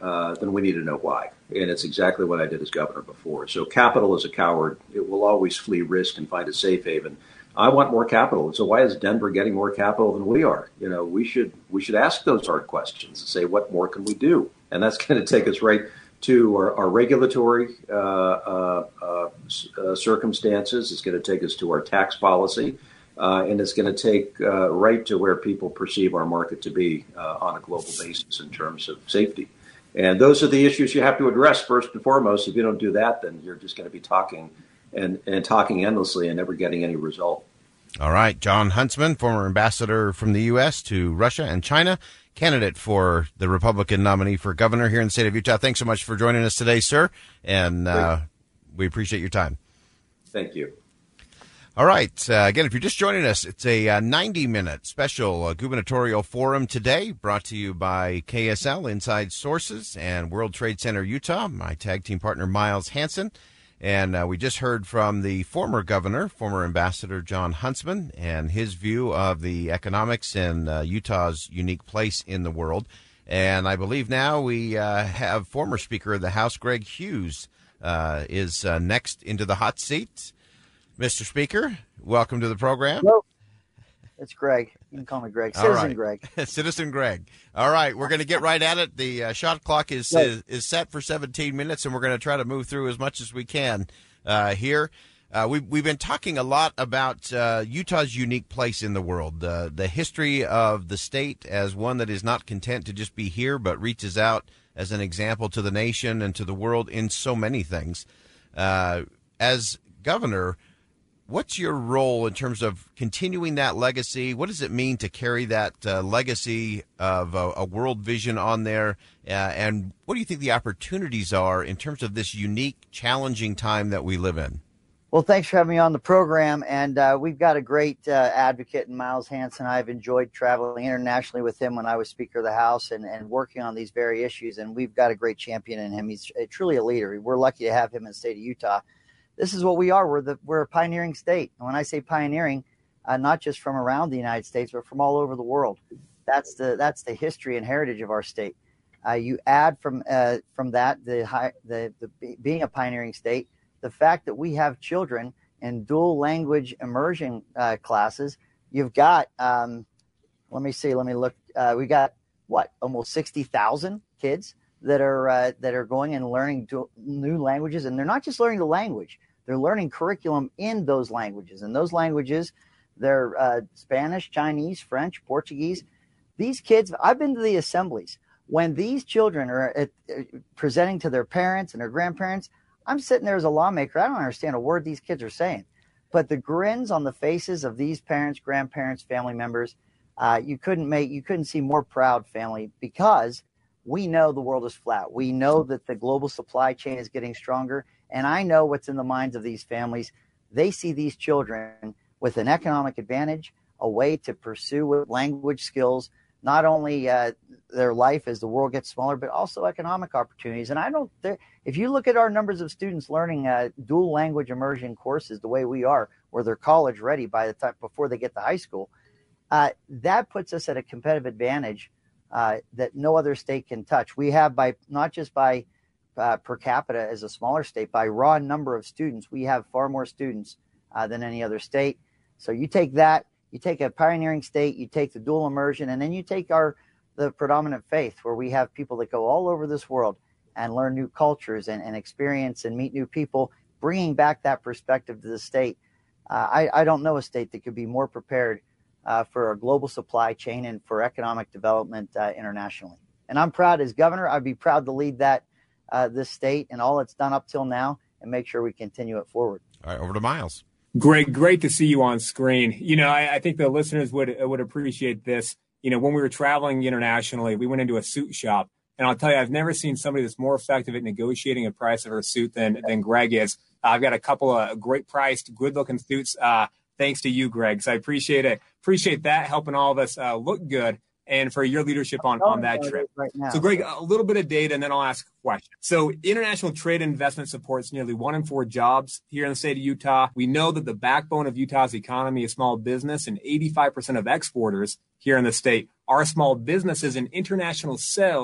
uh, then we need to know why. And it's exactly what I did as governor before. So capital is a coward. It will always flee risk and find a safe haven. I want more capital. So why is Denver getting more capital than we are? You know, we should we should ask those hard questions and say, what more can we do? And that's going to take us right to our, our regulatory uh, uh, uh, uh, circumstances. It's going to take us to our tax policy. Uh, and it's going to take uh, right to where people perceive our market to be uh, on a global basis in terms of safety. And those are the issues you have to address first and foremost. If you don't do that, then you're just going to be talking and, and talking endlessly and never getting any result. All right. Jon Huntsman, former ambassador from the U S to Russia and China, candidate for the Republican nominee for governor here in the state of Utah. Thanks so much for joining us today, sir. And uh, we appreciate your time. Thank you. All right. Uh, again, if you're just joining us, it's a ninety-minute uh, special uh, gubernatorial forum today, brought to you by K S L, Inside Sources, and World Trade Center Utah, my tag team partner, Miles Hansen. And uh, we just heard from the former governor, former ambassador Jon Huntsman, and his view of the economics and uh, Utah's unique place in the world. And I believe now we uh, have former Speaker of the House, Greg Hughes, uh, is uh, next into the hot seat. Mister Speaker, welcome to the program. Hello. It's Greg. You can call me Greg. Citizen All right. Greg. Citizen Greg. All right. We're going to get right at it. The uh, shot clock is, Right. is is set for seventeen minutes, and we're going to try to move through as much as we can uh, here. Uh, we've, we've been talking a lot about uh, Utah's unique place in the world, uh, the history of the state as one that is not content to just be here, but reaches out as an example to the nation and to the world in so many things. Uh, as governor, what's your role in terms of continuing that legacy? What does it mean to carry that uh, legacy of a, a world vision on there? Uh, and what do you think the opportunities are in terms of this unique, challenging time that we live in? Well, thanks for having me on the program. And uh, we've got a great uh, advocate in Miles Hansen. I've enjoyed traveling internationally with him when I was Speaker of the House and, and working on these very issues. And we've got a great champion in him. He's a, truly a leader. We're lucky to have him in the state of Utah. This is what we are. We're the we're a pioneering state. And when I say pioneering, uh, not just from around the United States, but from all over the world. That's the that's the history and heritage of our state. Uh, you add from uh, from that the, high, the the being a pioneering state, the fact that we have children in dual language immersion uh, classes. You've got um, let me see, let me look. Uh, we got what almost sixty thousand kids that are uh, that are going and learning dual, new languages, and they're not just learning the language; they're learning curriculum in those languages. And those languages, they're uh, Spanish, Chinese, French, Portuguese. These kids, I've been to the assemblies when these children are at, uh, presenting to their parents and their grandparents. I'm sitting there as a lawmaker. I don't understand a word these kids are saying, but the grins on the faces of these parents, grandparents, family members, uh, you couldn't make you couldn't see more proud family, because we know the world is flat. We know that the global supply chain is getting stronger. And I know what's in the minds of these families. They see these children with an economic advantage, a way to pursue with language skills, not only uh, their life as the world gets smaller, but also economic opportunities. And I don't, if you look at our numbers of students learning uh, dual language immersion courses the way we are, where they're college ready by the time before they get to high school, uh, that puts us at a competitive advantage Uh, that no other state can touch. We have, by not just by uh, per capita as a smaller state, by raw number of students, we have far more students uh, than any other state. So you take that, you take a pioneering state, you take the dual immersion, and then you take our the predominant faith, where we have people that go all over this world and learn new cultures and, and experience and meet new people, bringing back that perspective to the state. Uh, I, I don't know a state that could be more prepared Uh, for a global supply chain and for economic development uh, internationally. And I'm proud as governor. I'd be proud to lead that uh, this state and all it's done up till now, and make sure we continue it forward. All right, over to Miles. Great, great to see you on screen. You know, I, I think the listeners would would appreciate this. You know, when we were traveling internationally, we went into a suit shop, and I'll tell you, I've never seen somebody that's more effective at negotiating a price of a suit than than Greg is. Uh, I've got a couple of great priced, good looking suits. Uh, Thanks to you, Greg. So I appreciate it. Appreciate that, helping all of us uh, look good, and for your leadership on, on that trip. Right now. So, Greg, a little bit of data, and then I'll ask a question. So international trade and investment supports nearly one in four jobs here in the state of Utah. We know that the backbone of Utah's economy is small business, and eighty-five percent of exporters here in the state are small businesses, and international sales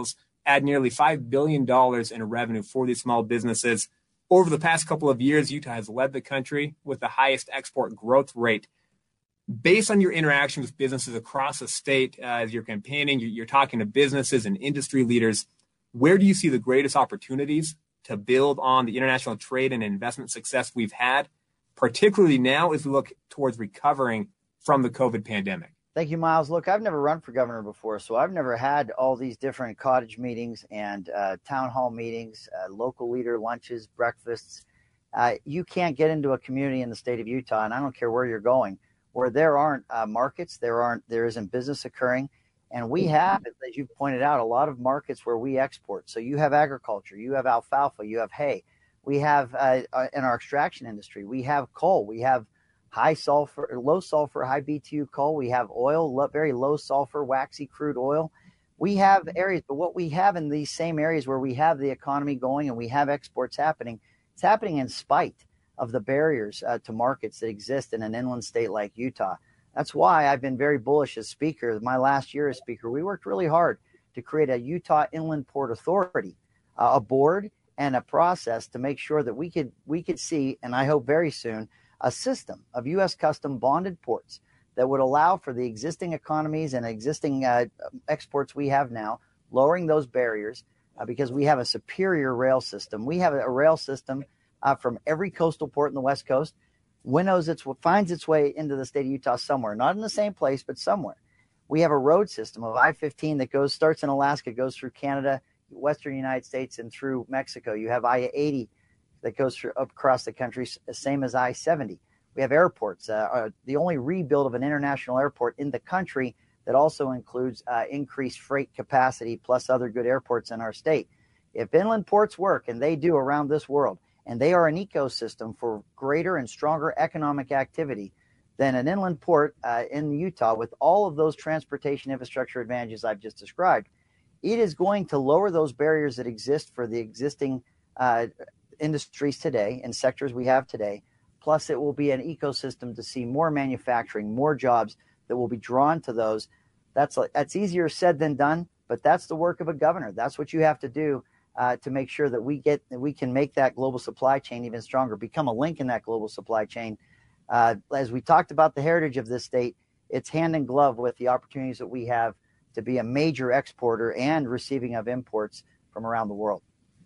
add nearly five billion dollars in revenue for these small businesses. Over the past couple of years, Utah has led the country with the highest export growth rate. Based on your interaction with businesses across the state, uh, as you're campaigning, you're, you're talking to businesses and industry leaders, where do you see the greatest opportunities to build on the international trade and investment success we've had, particularly now as we look towards recovering from the COVID pandemic? Thank you, Miles. Look, I've never run for governor before, so I've never had all these different cottage meetings and uh, town hall meetings, uh, local leader lunches, breakfasts. Uh, you can't get into a community in the state of Utah, and I don't care where you're going, where there aren't uh, markets, there aren't, there isn't business occurring. And we have, as you've pointed out, a lot of markets where we export. So you have agriculture, you have alfalfa, you have hay. We have uh, in our extraction industry, we have coal, we have high sulfur, low sulfur, high B T U coal. We have oil, lo- very low sulfur, waxy crude oil. We have areas, but what we have in these same areas where we have the economy going and we have exports happening, it's happening in spite of the barriers uh, to markets that exist in an inland state like Utah. That's why I've been very bullish as speaker. My last year as speaker, we worked really hard to create a Utah Inland Port Authority, uh, a board and a process to make sure that we could we could see, and I hope very soon, a system of U S custom bonded ports that would allow for the existing economies and existing uh, exports we have now, lowering those barriers uh, because we have a superior rail system. We have a rail system uh, from every coastal port in the West Coast, winnows its finds its way into the state of Utah somewhere, not in the same place, but somewhere. We have a road system of I fifteen that goes starts in Alaska, goes through Canada, Western United States, and through Mexico. You have I eighty that goes through up across the country, same as I seventy. We have airports, uh, uh, the only rebuild of an international airport in the country that also includes uh, increased freight capacity plus other good airports in our state. If inland ports work, and they do around this world, and they are an ecosystem for greater and stronger economic activity, then an inland port uh, in Utah with all of those transportation infrastructure advantages I've just described, it is going to lower those barriers that exist for the existing uh, industries today and sectors we have today. Plus, it will be an ecosystem to see more manufacturing, more jobs that will be drawn to those. That's that's easier said than done, but that's the work of a governor. That's what you have to do uh, to make sure that we get that we can make that global supply chain even stronger, become a link in that global supply chain. Uh, as we talked about the heritage of this state, it's hand in glove with the opportunities that we have to be a major exporter and receiving of imports from around the world.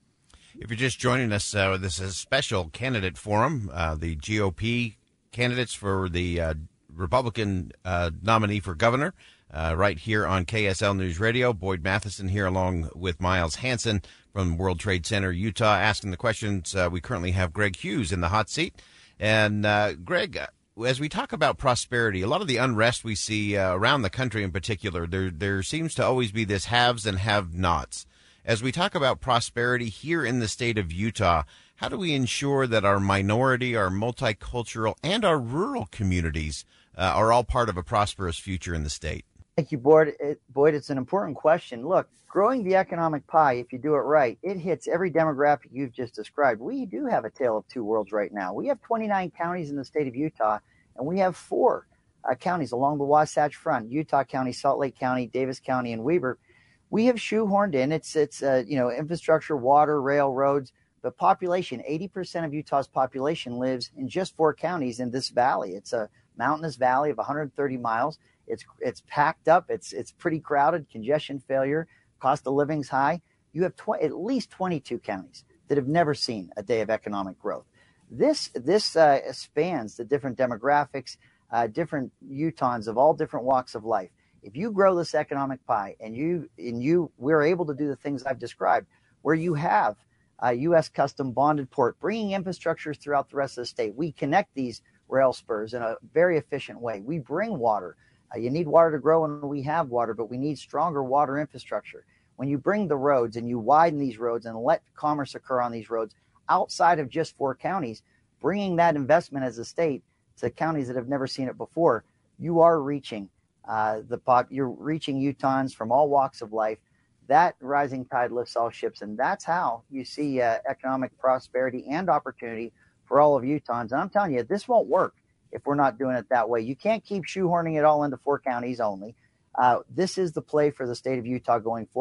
If you're just joining us, uh, this is a special candidate forum. Uh, the G O P candidates for the uh, Republican uh, nominee for governor uh, right here on K S L News Radio. Boyd Matheson here along with Miles Hansen from World Trade Center, Utah, asking the questions. Uh, we currently have Greg Hughes in the hot seat. And uh, Greg, as we talk about prosperity, a lot of the unrest we see uh, around the country in particular, there there seems to always be this haves and have-nots. As we talk about prosperity here in the state of Utah, how do we ensure that our minority, our multicultural, and our rural communities uh, are all part of a prosperous future in the state? Thank you, Boyd. It, Boyd, it's an important question. Look, growing the economic pie, if you do it right, it hits every demographic you've just described. We do have a tale of two worlds right now. We have twenty-nine counties in the state of Utah, and we have four uh, counties along the Wasatch Front: Utah County, Salt Lake County, Davis County, and Weber. We have shoehorned in it's it's uh, you know infrastructure, water, rail, roads, but population. eighty percent of Utah's population lives in just four counties in this valley. It's a mountainous valley of one hundred thirty miles. It's it's packed up. It's it's pretty crowded. Congestion failure. Cost of living's high. You have tw- at least twenty-two counties that have never seen a day of economic growth. This this uh, spans the different demographics, uh, different Utahns of all different walks of life. If you grow this economic pie and you and you we're able to do the things I've described, where you have a U S custom bonded port, bringing infrastructure throughout the rest of the state, we connect these rail spurs in a very efficient way. We bring water. Uh, you need water to grow, and we have water, but we need stronger water infrastructure. When you bring the roads and you widen these roads and let commerce occur on these roads outside of just four counties, bringing that investment as a state to counties that have never seen it before, you are reaching Uh, the pop, you're reaching Utahns from all walks of life. That rising tide lifts all ships, and that's how you see uh, economic prosperity and opportunity for all of Utahns. And I'm telling you, this won't work if we're not doing it that way. You can't keep shoehorning it all into four counties only. Uh, this is the play for the state of Utah going forward.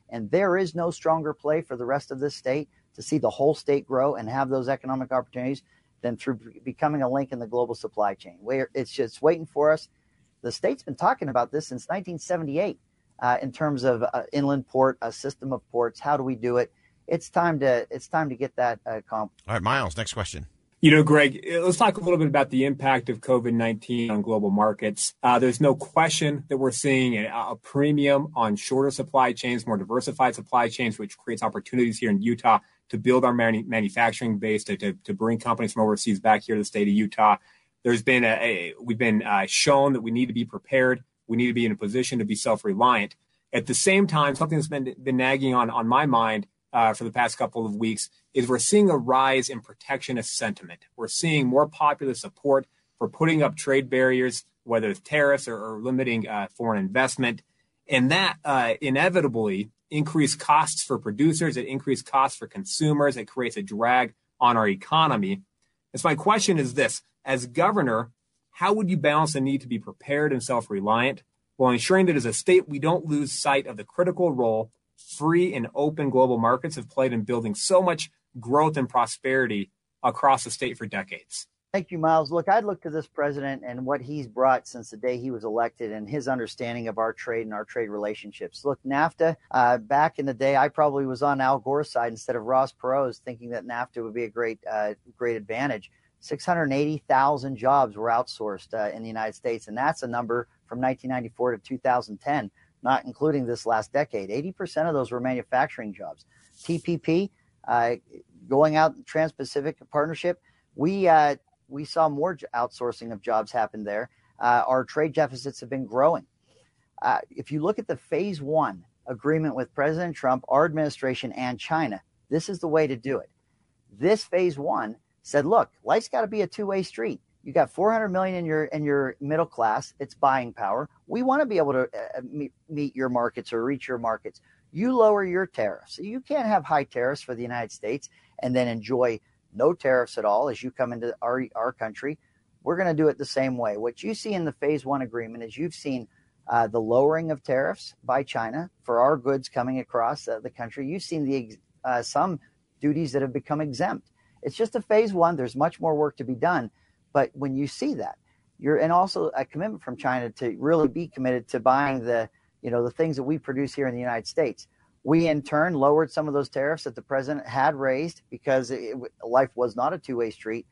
And there is no stronger play for the rest of this state to see the whole state grow and have those economic opportunities than through becoming a link in the global supply chain. Where it's just waiting for us. The state's been talking about this since nineteen seventy-eight uh, in terms of uh, inland port, a system of ports. How do we do it? It's time to it's time to get that uh, accomplished. All right, Miles, next question. You know, Greg, let's talk a little bit about the impact of COVID nineteen on global markets. Uh, there's no question that we're seeing a, a premium on shorter supply chains, more diversified supply chains, which creates opportunities here in Utah to build our manu- manufacturing base, to, to, to bring companies from overseas back here to the state of Utah. There's been a, a we've been uh, shown that we need to be prepared. We need to be in a position to be self-reliant. At the same time, something that's been, been nagging on, on my mind Uh, for the past couple of weeks is we're seeing a rise in protectionist sentiment. We're seeing more popular support for putting up trade barriers, whether it's tariffs or, or limiting uh, foreign investment. And that uh, inevitably increased costs for producers. It increased costs for consumers. It creates a drag on our economy. And so my question is this: as governor, how would you balance the need to be prepared and self-reliant while ensuring that as a state we don't lose sight of the critical role free and open global markets have played in building so much growth and prosperity across the state for decades? Thank you, Miles. Look, I'd look to this president and what he's brought since the day he was elected and his understanding of our trade and our trade relationships. Look, NAFTA, uh, back in the day, I probably was on Al Gore's side instead of Ross Perot's, thinking that NAFTA would be a great, uh, great advantage. six hundred eighty thousand jobs were outsourced uh, in the United States, and that's a number from nineteen ninety-four to two thousand ten. Not including this last decade. eighty percent of those were manufacturing jobs. T P P, uh, going out, Trans-Pacific Partnership, we uh, we saw more outsourcing of jobs happen there. Uh, our trade deficits have been growing. Uh, if you look at the phase one agreement with President Trump, our administration, and China, this is the way to do it. This phase one said, look, life's got to be a two-way street. You got four hundred million in your in your middle class. It's buying power. We want to be able to uh, meet, meet your markets or reach your markets. You lower your tariffs. You can't have high tariffs for the United States and then enjoy no tariffs at all as you come into our our country. We're going to do it the same way. What you see in the phase one agreement is you've seen uh, the lowering of tariffs by China for our goods coming across uh, the country. You've seen the uh, some duties that have become exempt. It's just a phase one. There's much more work to be done. But when you see that, you're and also a commitment from China to really be committed to buying the, you know, the things that we produce here in the United States. We in turn lowered some of those tariffs that the president had raised because it, life was not a two-way street.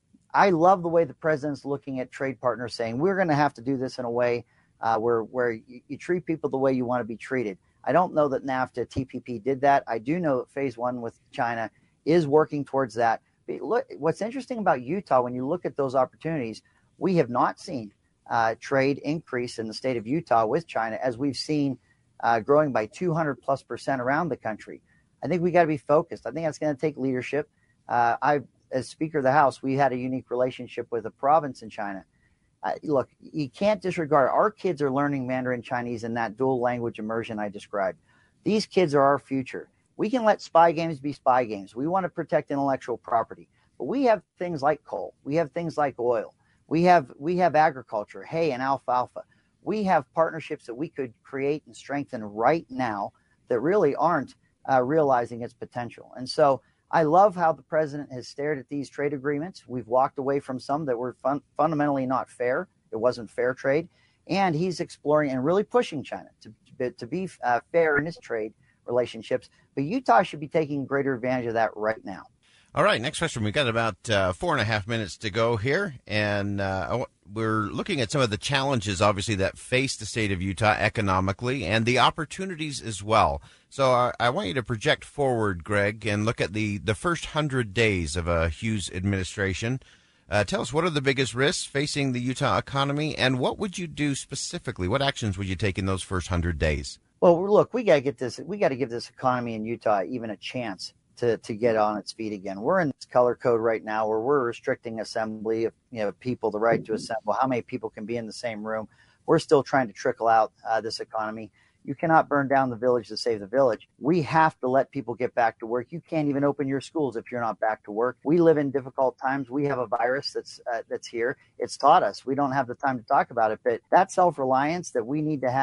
I love the way the president's looking at trade partners, saying we're going to have to do this in a way uh, where where you, you treat people the way you want to be treated. I don't know that NAFTA, T P P did that. I do know that phase one with China is working towards that. Look, what's interesting about Utah, when you look at those opportunities, we have not seen uh, trade increase in the state of Utah with China as we've seen uh, growing by two hundred plus percent around the country. I think we got to be focused. I think that's going to take leadership. Uh, I, as Speaker of the House, we had a unique relationship with a province in China. Uh, look, you can't disregard. Our kids are learning Mandarin Chinese in that dual language immersion I described. These kids are our future. We can let spy games be spy games. We want to protect intellectual property, but we have things like coal. We have things like oil. We have we have agriculture, hay and alfalfa. We have partnerships that we could create and strengthen right now that really aren't uh, realizing its potential. And so I love how the president has stared at these trade agreements. We've walked away from some that were fun, fundamentally not fair. It wasn't fair trade. And he's exploring and really pushing China to, to be uh, fair in its trade relationships. But Utah should be taking greater advantage of that right now. All right, next question. We've got about uh, four and a half minutes to go here, and uh, we're looking at some of the challenges, obviously, that face the state of Utah economically and the opportunities as well. So uh, I want you to project forward, Greg, and look at the, the first hundred days of a Hughes administration. Uh, tell us, what are the biggest risks facing the Utah economy, and what would you do specifically? What actions would you take in those first hundred days? Well, look, we got to get this. We got to give this economy in Utah even a chance to to get on its feet again. We're in this color code right now where we're restricting assembly of, you know, people, the right to assemble, how many people can be in the same room. We're still trying to trickle out uh, this economy. You cannot burn down the village to save the village. We have to let people get back to work. You can't even open your schools if you're not back to work. We live in difficult times. We have a virus that's uh, that's here. It's taught us. We don't have the time to talk about it, but that self-reliance that we need to have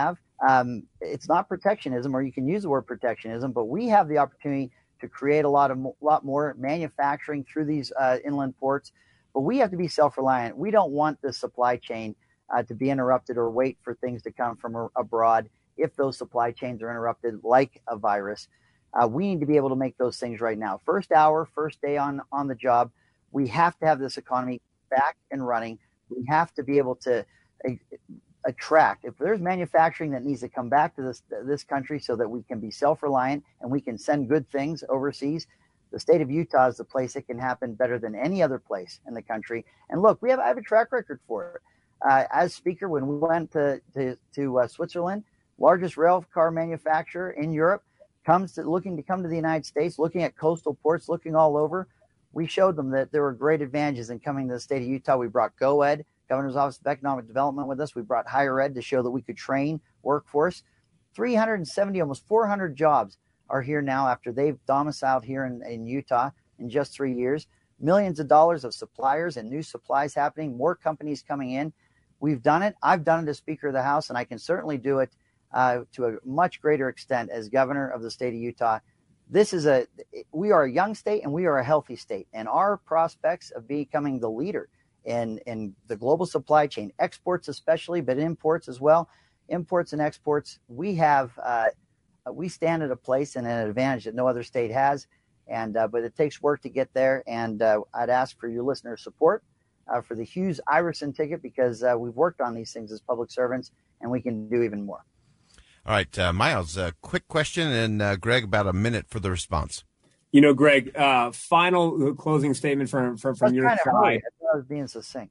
Um, it's not protectionism, or you can use the word protectionism, but we have the opportunity to create a lot of lot more manufacturing through these uh, inland ports. But we have to be self-reliant. We don't want the supply chain uh, to be interrupted or wait for things to come from a- abroad if those supply chains are interrupted, like a virus. Uh, we need to be able to make those things right now. First hour, first day on, on the job, we have to have this economy back and running. We have to be able to uh, attract. If there's manufacturing that needs to come back to this this country so that we can be self-reliant and we can send good things overseas, the state of Utah is the place it can happen better than any other place in the country. And look, we have I have a track record for it. Uh, as speaker, when we went to to, to uh, Switzerland, largest rail car manufacturer in Europe, comes to looking to come to the United States, looking at coastal ports, looking all over. We showed them that there were great advantages in coming to the state of Utah. We brought GoEd, Governor's Office of Economic Development, with us. We brought higher ed to show that we could train workforce. three hundred seventy, almost four hundred jobs are here now after they've domiciled here in, in Utah in just three years. Millions of dollars of suppliers and new supplies happening, more companies coming in. We've done it. I've done it as Speaker of the House, and I can certainly do it uh, to a much greater extent as Governor of the state of Utah. This is a, we are a young state and we are a healthy state, and our prospects of becoming the leader in, in the global supply chain, exports especially, but imports as well, imports and exports, we have, uh, we stand at a place and an advantage that no other state has. And, uh, but it takes work to get there. And uh, I'd ask for your listener support uh, for the Hughes Iverson ticket, because uh, we've worked on these things as public servants and we can do even more. All right, uh, Miles, a quick question, and uh, Greg, about a minute for the response. You know, Greg, uh, final closing statement from from, from your side. I thought I was being succinct.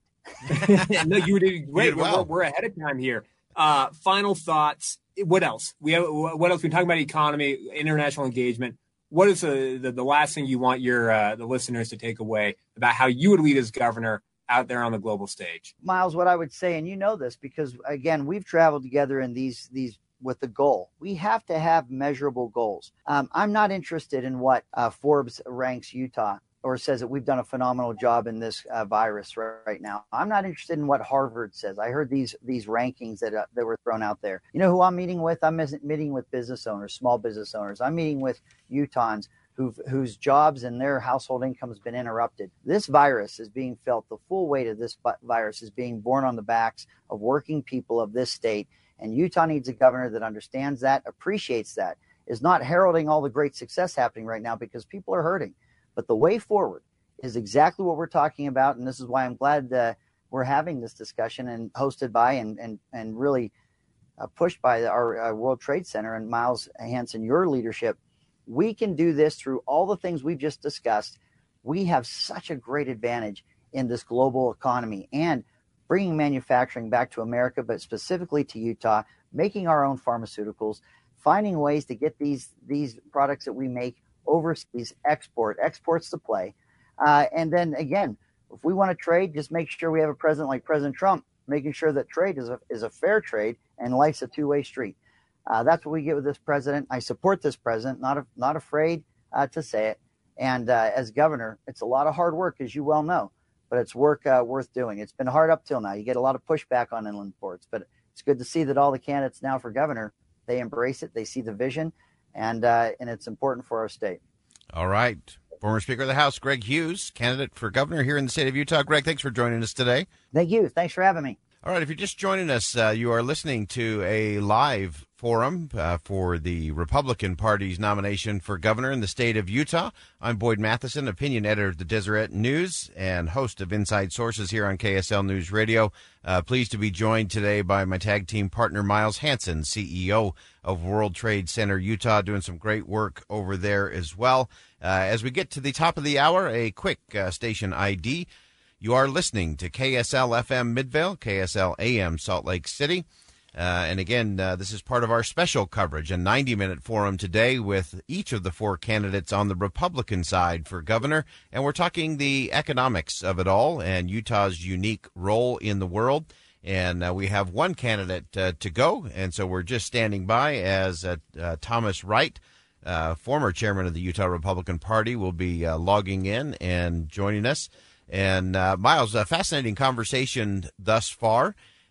No, you did great. You did well. we're, we're ahead of time here. Uh, final thoughts. What else? We have, what else? We're talking about economy, international engagement. What is the, the, the last thing you want your uh, the listeners to take away about how you would lead as governor out there on the global stage? Miles, what I would say, and you know this because, again, we've traveled together in these these with the goal. We have to have measurable goals. Um, I'm not interested in what uh, Forbes ranks Utah or says that we've done a phenomenal job in this uh, virus right, right now. I'm not interested in what Harvard says. I heard these these rankings that uh, that were thrown out there. You know who I'm meeting with? I'm meeting with business owners, small business owners. I'm meeting with Utahns who've, whose jobs and their household income has been interrupted. This virus is being felt. The full weight of this virus is being borne on the backs of working people of this state. And Utah needs a governor that understands that, appreciates that, is not heralding all the great success happening right now because people are hurting. But the way forward is exactly what we're talking about. And this is why I'm glad uh, we're having this discussion and hosted by and and, and really uh, pushed by our uh, World Trade Center and Miles Hansen, your leadership. We can do this through all the things we've just discussed. We have such a great advantage in this global economy and bringing manufacturing back to America, but specifically to Utah, making our own pharmaceuticals, finding ways to get these these products that we make overseas, export, exports to play. Uh, and then again, if we want to trade, just make sure we have a president like President Trump, making sure that trade is a, is a fair trade and life's a two-way street. Uh, that's what we get with this president. I support this president, not, a, not afraid uh, to say it. And uh, as governor, it's a lot of hard work, as you well know. But it's work uh, worth doing. It's been hard up till now. You get a lot of pushback on inland ports, but it's good to see that all the candidates now for governor, they embrace it. They see the vision, and uh, and it's important for our state. All right. Former Speaker of the House, Greg Hughes, candidate for governor here in the state of Utah. Greg, thanks for joining us today. Thank you. Thanks for having me. All right. If you're just joining us, uh, you are listening to a live forum uh, for the Republican Party's nomination for governor in the state of Utah. I'm Boyd Matheson, opinion editor of the Deseret News and host of Inside Sources here on K S L News Radio. Uh, pleased to be joined today by my tag team partner, Miles Hansen, C E O of World Trade Center Utah, doing some great work over there as well. Uh, as we get to the top of the hour, a quick uh, station I D. You are listening to K S L F M Midvale, K S L A M Salt Lake City. Uh, and again, uh, this is part of our special coverage, a ninety-minute forum today with each of the four candidates on the Republican side for governor. And we're talking the economics of it all and Utah's unique role in the world. And uh, we have one candidate uh, to go, and so we're just standing by as uh, uh, Thomas Wright, uh, former chairman of the Utah Republican Party, will be uh, logging in and joining us. And uh, Miles, a fascinating conversation thus far.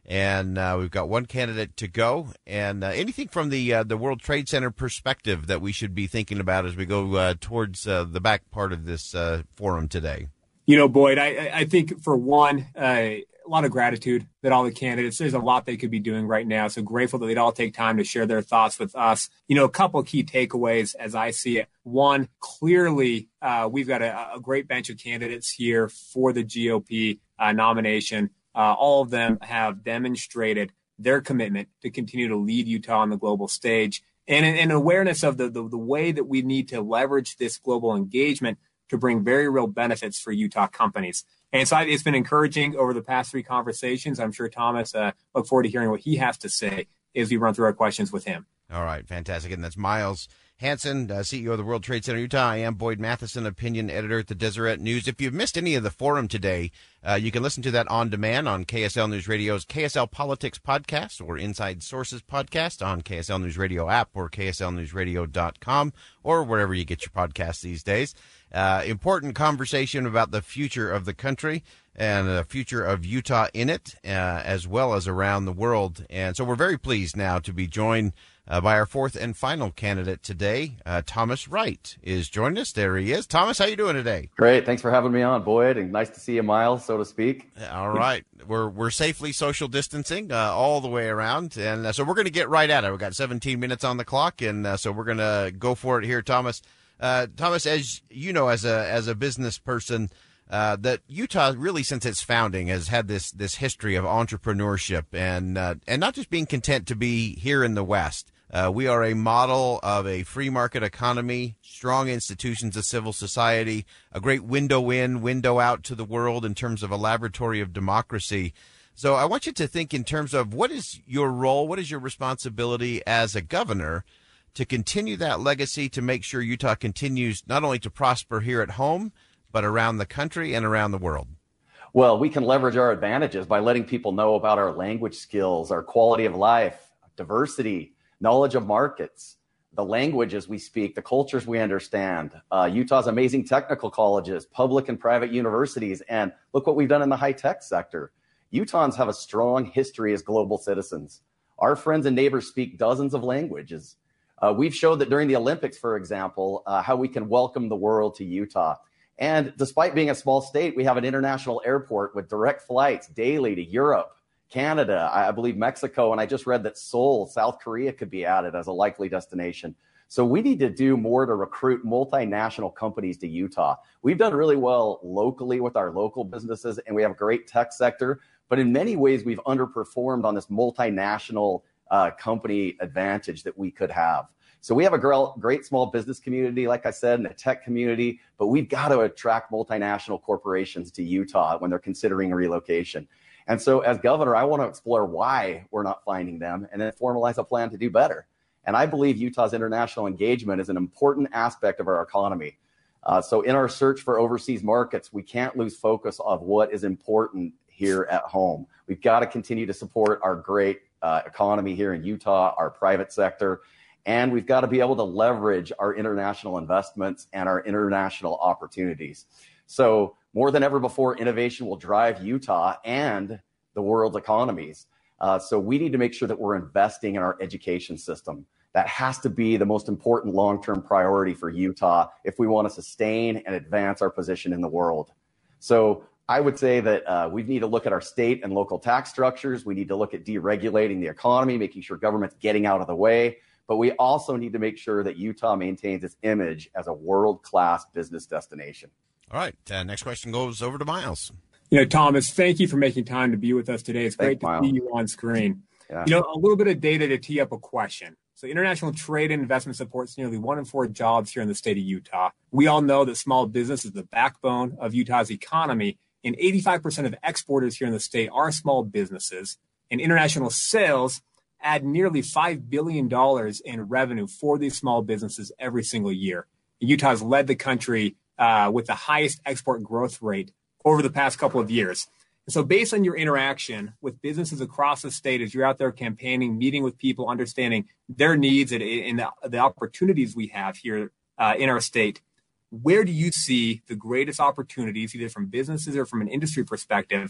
And uh, we've got one candidate to go. And uh, anything from the uh, the World Trade Center perspective that we should be thinking about as we go uh, towards uh, the back part of this uh, forum today? You know, Boyd, I, I think for one, uh, a lot of gratitude that all the candidates, there's a lot they could be doing right now. So grateful that they'd all take time to share their thoughts with us. You know, a couple of key takeaways as I see it. One, clearly, uh, we've got a, a great bench of candidates here for the G O P uh, nomination. Uh, all of them have demonstrated their commitment to continue to lead Utah on the global stage and an awareness of the, the, the way that we need to leverage this global engagement to bring very real benefits for Utah companies. And so it's been encouraging over the past three conversations. I'm sure Thomas, uh, look forward to hearing what he has to say as we run through our questions with him. All right, fantastic. And that's Miles Hansen, uh, C E O of the World Trade Center Utah. I am Boyd Matheson, opinion editor at the Deseret News. If you've missed any of the forum today, uh, you can listen to that on demand on K S L News Radio's K S L Politics podcast or Inside Sources podcast on K S L News Radio app or K S L news radio dot com or wherever you get your podcasts these days. Uh, important conversation about the future of the country and the future of Utah in it, uh, as well as around the world. And so we're very pleased now to be joined uh, by our fourth and final candidate today. Uh, Thomas Wright is joining us. There he is. Thomas, how you doing today? Great. Thanks for having me on, Boyd, and nice to see you, Miles, so to speak. All right. We're we're safely social distancing uh, all the way around, and uh, so we're going to get right at it. We've got seventeen minutes on the clock, and uh, so we're going to go for it here, Thomas. Uh, Thomas, as you know, as a as a business person, uh, that Utah really since its founding has had this this history of entrepreneurship and uh, and not just being content to be here in the West. Uh, we are a model of a free market economy, strong institutions of civil society, a great window in, window out to the world in terms of a laboratory of democracy. So I want you to think in terms of what is your role, what is your responsibility as a governor to continue that legacy, to make sure Utah continues not only to prosper here at home, but around the country and around the world? Well, we can leverage our advantages by letting people know about our language skills, our quality of life, diversity, knowledge of markets, the languages we speak, the cultures we understand, uh, Utah's amazing technical colleges, public and private universities, and look what we've done in the high-tech sector. Utahns have a strong history as global citizens. Our friends and neighbors speak dozens of languages. Uh, we've showed that during the Olympics, for example, uh, how we can welcome the world to Utah. And despite being a small state, we have an international airport with direct flights daily to Europe, Canada, I believe Mexico, and I just read that Seoul, South Korea could be added as a likely destination. So we need to do more to recruit multinational companies to Utah. We've done really well locally with our local businesses, and we have a great tech sector. But in many ways, we've underperformed on this multinational uh, company advantage that we could have. So we have a great small business community, like I said, and a tech community, but we've got to attract multinational corporations to Utah when they're considering a relocation. And so as governor, I want to explore why we're not finding them and then formalize a plan to do better. And I believe Utah's international engagement is an important aspect of our economy. Uh, so in our search for overseas markets, we can't lose focus of what is important here at home. We've got to continue to support our great uh, economy here in Utah, our private sector, and we've got to be able to leverage our international investments and our international opportunities. So more than ever before, innovation will drive Utah and the world's economies. Uh, so we need to make sure that we're investing in our education system. That has to be the most important long-term priority for Utah if we want to sustain and advance our position in the world. So I would say that uh, we need to look at our state and local tax structures. We need to look at deregulating the economy, making sure government's getting out of the way. But we also need to make sure that Utah maintains its image as a world-class business destination. All right. Uh, next question goes over to Miles. You know, Thomas, thank you for making time to be with us today. It's great Thanks, to Miles. see you on screen. Yeah. You know, a little bit of data to tee up a question. So international trade and investment supports nearly one in four jobs here in the state of Utah. We all know that small business is the backbone of Utah's economy, and eighty-five percent of exporters here in the state are small businesses. And international sales add nearly five billion dollars in revenue for these small businesses every single year. Utah has led the country uh, with the highest export growth rate over the past couple of years. And so based on your interaction with businesses across the state, as you're out there campaigning, meeting with people, understanding their needs and, and the, the opportunities we have here uh, in our state, where do you see the greatest opportunities, either from businesses or from an industry perspective,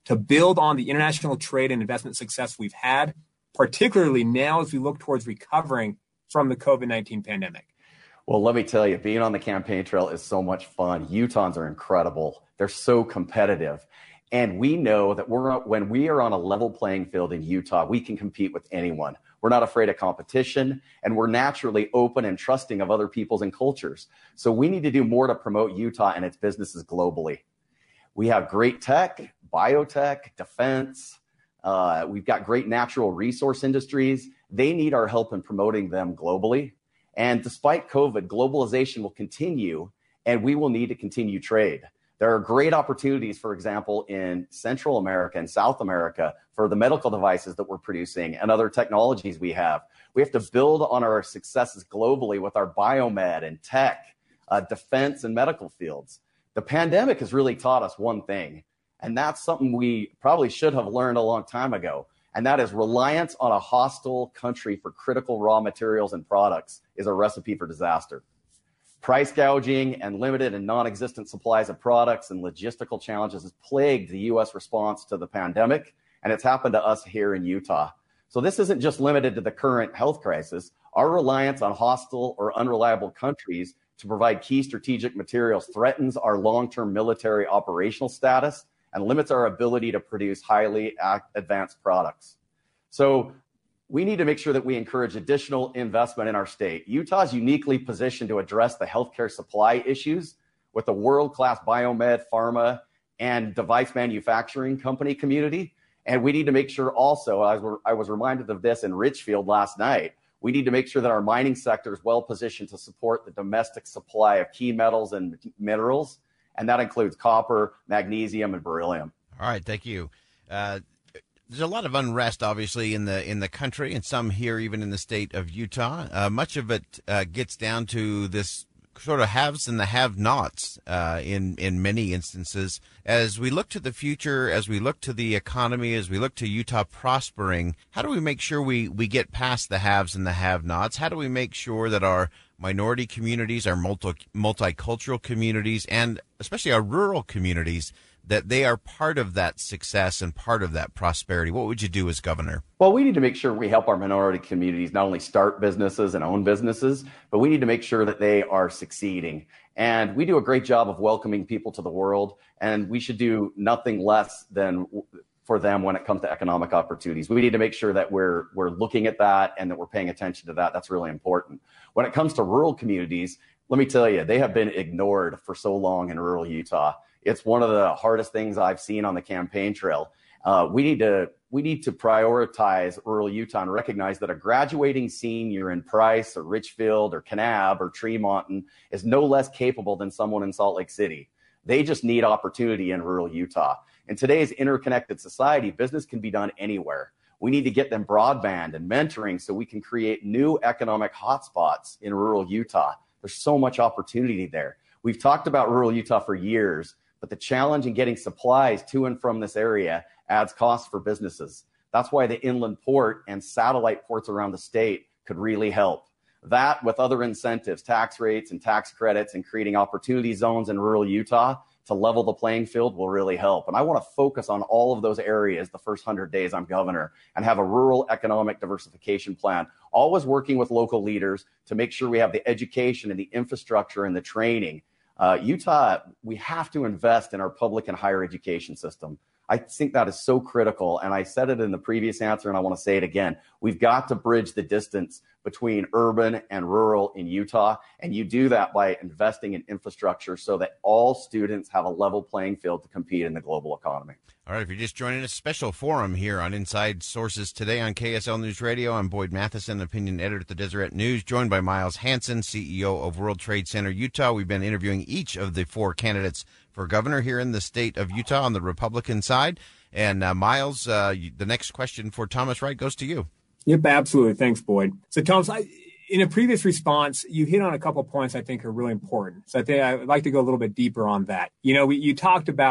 to build on the international trade and investment success we've had, particularly now as we look towards recovering from the COVID nineteen pandemic? Well, let me tell you, being on the campaign trail is so much fun. Utahns are incredible. They're so competitive. And we know that we're when we are on a level playing field in Utah, we can compete with anyone. We're not afraid of competition, and we're naturally open and trusting of other peoples and cultures. So we need to do more to promote Utah and its businesses globally. We have great tech, biotech, defense. Uh, we've got great natural resource industries. They need our help in promoting them globally. And despite COVID, globalization will continue, and we will need to continue trade. There are great opportunities, for example, in Central America and South America for the medical devices that we're producing and other technologies we have. We have to build on our successes globally with our biomed and tech, uh, defense and medical fields. The pandemic has really taught us one thing, and that's something we probably should have learned a long time ago, and that is reliance on a hostile country for critical raw materials and products is a recipe for disaster. Price gouging and limited and non-existent supplies of products and logistical challenges has plagued the U S response to the pandemic, and it's happened to us here in Utah. So this isn't just limited to the current health crisis. Our reliance on hostile or unreliable countries to provide key strategic materials threatens our long-term military operational status and limits our ability to produce highly advanced products. So we need to make sure that we encourage additional investment in our state. Utah is uniquely positioned to address the healthcare supply issues with a world-class biomed, pharma, and device manufacturing company community. And we need to make sure also, I was, I was reminded of this in Richfield last night, we need to make sure that our mining sector is well positioned to support the domestic supply of key metals and minerals. And that includes copper, magnesium, and beryllium. All right, thank you. Uh, There's a lot of unrest, obviously, in the in the country, and some here, even in the state of Utah. Uh, much of it uh, gets down to this sort of haves and the have-nots uh, in in many instances. As we look to the future, as we look to the economy, as we look to Utah prospering, how do we make sure we we get past the haves and the have-nots? How do we make sure that our minority communities, our multi multicultural communities, and especially our rural communities, that they are part of that success and part of that prosperity? What would you do as governor? Well, we need to make sure we help our minority communities not only start businesses and own businesses, but we need to make sure that they are succeeding. And we do a great job of welcoming people to the world, and we should do nothing less than for them when it comes to economic opportunities. We need to make sure that we're we're looking at that and that we're paying attention to that. That's really important. When it comes to rural communities, let me tell you, they have been ignored for so long in rural Utah. It's one of the hardest things I've seen on the campaign trail. Uh, we need to we need to prioritize rural Utah and recognize that a graduating senior in Price or Richfield or Kanab or Tremonton is no less capable than someone in Salt Lake City. They just need opportunity in rural Utah. In today's interconnected society, business can be done anywhere. We need to get them broadband and mentoring so we can create new economic hotspots in rural Utah. There's so much opportunity there. We've talked about rural Utah for years, but the challenge in getting supplies to and from this area adds costs for businesses. That's why the inland port and satellite ports around the state could really help. That, with other incentives, tax rates and tax credits, and creating opportunity zones in rural Utah to level the playing field will really help. And I want to focus on all of those areas the first one hundred days I'm governor and have a rural economic diversification plan, always working with local leaders to make sure we have the education and the infrastructure and the training. Uh, Utah, we have to invest in our public and higher education system. I think that is so critical. And I said it in the previous answer, and I want to say it again. We've got to bridge the distance between urban and rural in Utah. And you do that by investing in infrastructure so that all students have a level playing field to compete in the global economy. All right, if you're just joining us, special forum here on Inside Sources today on K S L News Radio. I'm Boyd Matheson, opinion editor at the Deseret News, joined by Miles Hansen, C E O of World Trade Center Utah. We've been interviewing each of the four candidates for governor here in the state of Utah on the Republican side. And uh, Miles, uh, the next question for Thomas Wright goes to you. Yep, absolutely. Thanks, Boyd. So, Thomas, I, in a previous response, you hit on a couple of points I think are really important. So I think I'd like to go a little bit deeper on that. You know, we, you talked about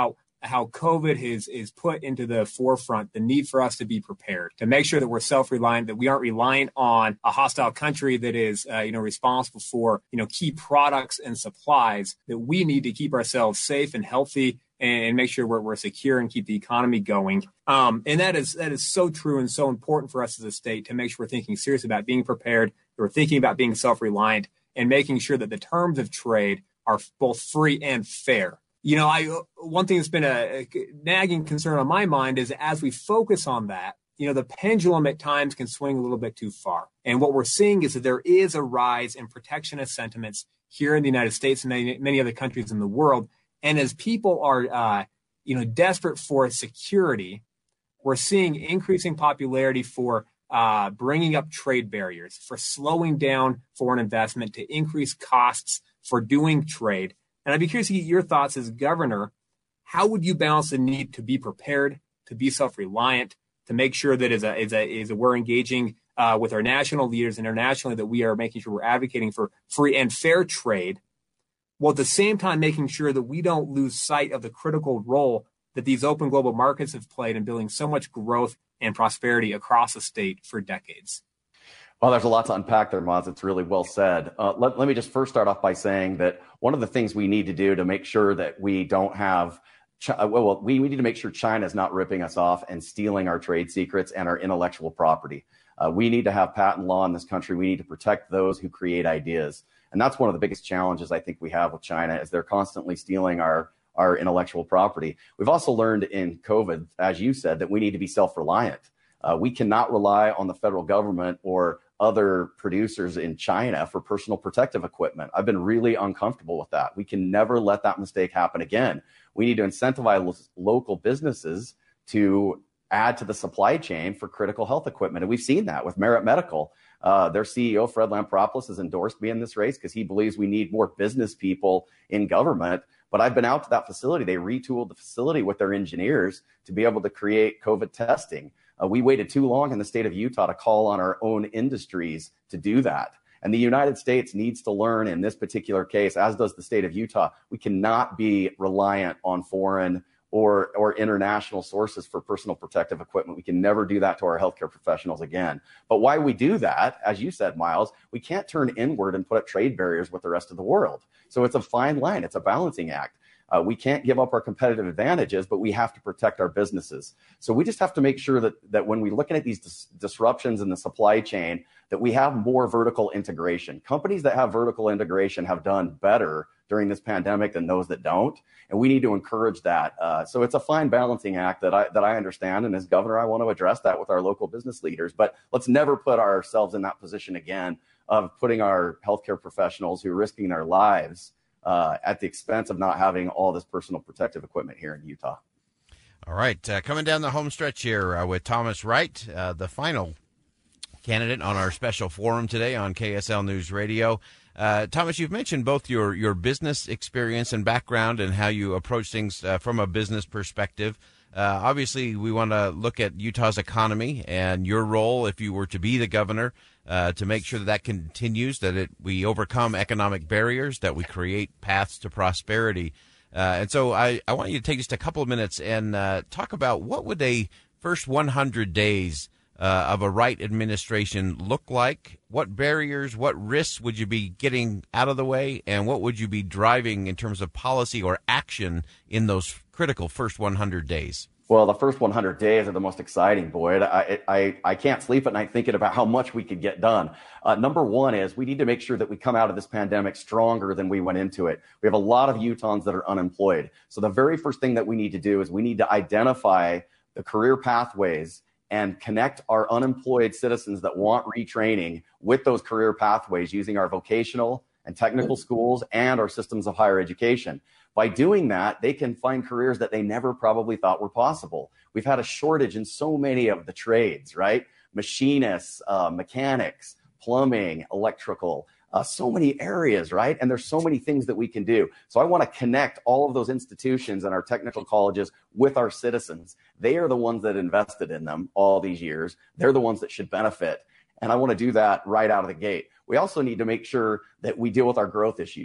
how COVID is, is put into the forefront the need for us to be prepared, to make sure that we're self-reliant, that we aren't reliant on a hostile country that is, uh, you know, responsible for, you know, key products and supplies, that we need to keep ourselves safe and healthy and make sure we're, we're secure and keep the economy going. Um, and that is that is so true and so important for us as a state to make sure we're thinking seriously about being prepared, that we're thinking about being self-reliant, and making sure that the terms of trade are both free and fair. You know, I one thing that's been a, a nagging concern on my mind is as we focus on that, you know, the pendulum at times can swing a little bit too far. And what we're seeing is that there is a rise in protectionist sentiments here in the United States and many, many other countries in the world. And as people are, uh, you know, desperate for security, we're seeing increasing popularity for uh, bringing up trade barriers, for slowing down foreign investment, to increase costs for doing trade. And I'd be curious to get your thoughts as governor. How would you balance the need to be prepared, to be self-reliant, to make sure that as a, as a, as a we're engaging uh, with our national leaders internationally, that we are making sure we're advocating for free and fair trade, while at the same time making sure that we don't lose sight of the critical role that these open global markets have played in building so much growth and prosperity across the state for decades? Well, there's a lot to unpack there, Moz. It's really well said. Uh, let, let me just first start off by saying that one of the things we need to do to make sure that we don't have, Chi- well, we, we need to make sure China is not ripping us off and stealing our trade secrets and our intellectual property. Uh, we need to have patent law in this country. We need to protect those who create ideas. And that's one of the biggest challenges I think we have with China, is they're constantly stealing our, our intellectual property. We've also learned in COVID, as you said, that we need to be self-reliant. Uh, we cannot rely on the federal government or other producers in China for personal protective equipment. I've been really uncomfortable with that. We can never let that mistake happen again. We need to incentivize lo- local businesses to add to the supply chain for critical health equipment. And we've seen that with Merit Medical. Uh, their C E O, Fred Lampropoulos, has endorsed me in this race because he believes we need more business people in government. But I've been out to that facility. They retooled the facility with their engineers to be able to create COVID testing. Uh, we waited too long in the state of Utah to call on our own industries to do that. And the United States needs to learn in this particular case, as does the state of Utah, we cannot be reliant on foreign or, or international sources for personal protective equipment. We can never do that to our healthcare professionals again. But why we do that, as you said, Miles, we can't turn inward and put up trade barriers with the rest of the world. So it's a fine line. It's a balancing act. Uh, we can't give up our competitive advantages, but we have to protect our businesses. So we just have to make sure that, that when we're looking at these dis- disruptions in the supply chain, that we have more vertical integration. Companies that have vertical integration have done better during this pandemic than those that don't, and we need to encourage that. Uh, so it's a fine balancing act that I that I understand, and as governor, I want to address that with our local business leaders. But let's never put ourselves in that position again of putting our healthcare professionals who are risking their lives Uh, at the expense of not having all this personal protective equipment here in Utah. All right, uh, coming down the home stretch here uh, with Thomas Wright, uh, the final candidate on our special forum today on K S L News Radio. Uh, Thomas, you've mentioned both your, your business experience and background and how you approach things uh, from a business perspective. Uh, obviously, we want to look at Utah's economy and your role, if you were to be the governor, uh, to make sure that that continues, that it, we overcome economic barriers, that we create paths to prosperity. Uh, and so I, I want you to take just a couple of minutes and uh, talk about what would a first one hundred days uh, of a Wright administration look like? What barriers, what risks would you be getting out of the way, and what would you be driving in terms of policy or action in those critical first one hundred days? Well, the first one hundred days are the most exciting, Boyd. I, I, I can't sleep at night thinking about how much we could get done. Uh, number one is we need to make sure that we come out of this pandemic stronger than we went into it. We have a lot of Utahns that are unemployed. So the very first thing that we need to do is we need to identify the career pathways and connect our unemployed citizens that want retraining with those career pathways using our vocational and technical schools and our systems of higher education. By doing that, they can find careers that they never probably thought were possible. We've had a shortage in so many of the trades, right? Machinists, uh, mechanics, plumbing, electrical, uh, so many areas, right? And there's so many things that we can do. So I want to connect all of those institutions and our technical colleges with our citizens. They are the ones that invested in them all these years. They're the ones that should benefit. And I want to do that right out of the gate. We also need to make sure that we deal with our growth issues.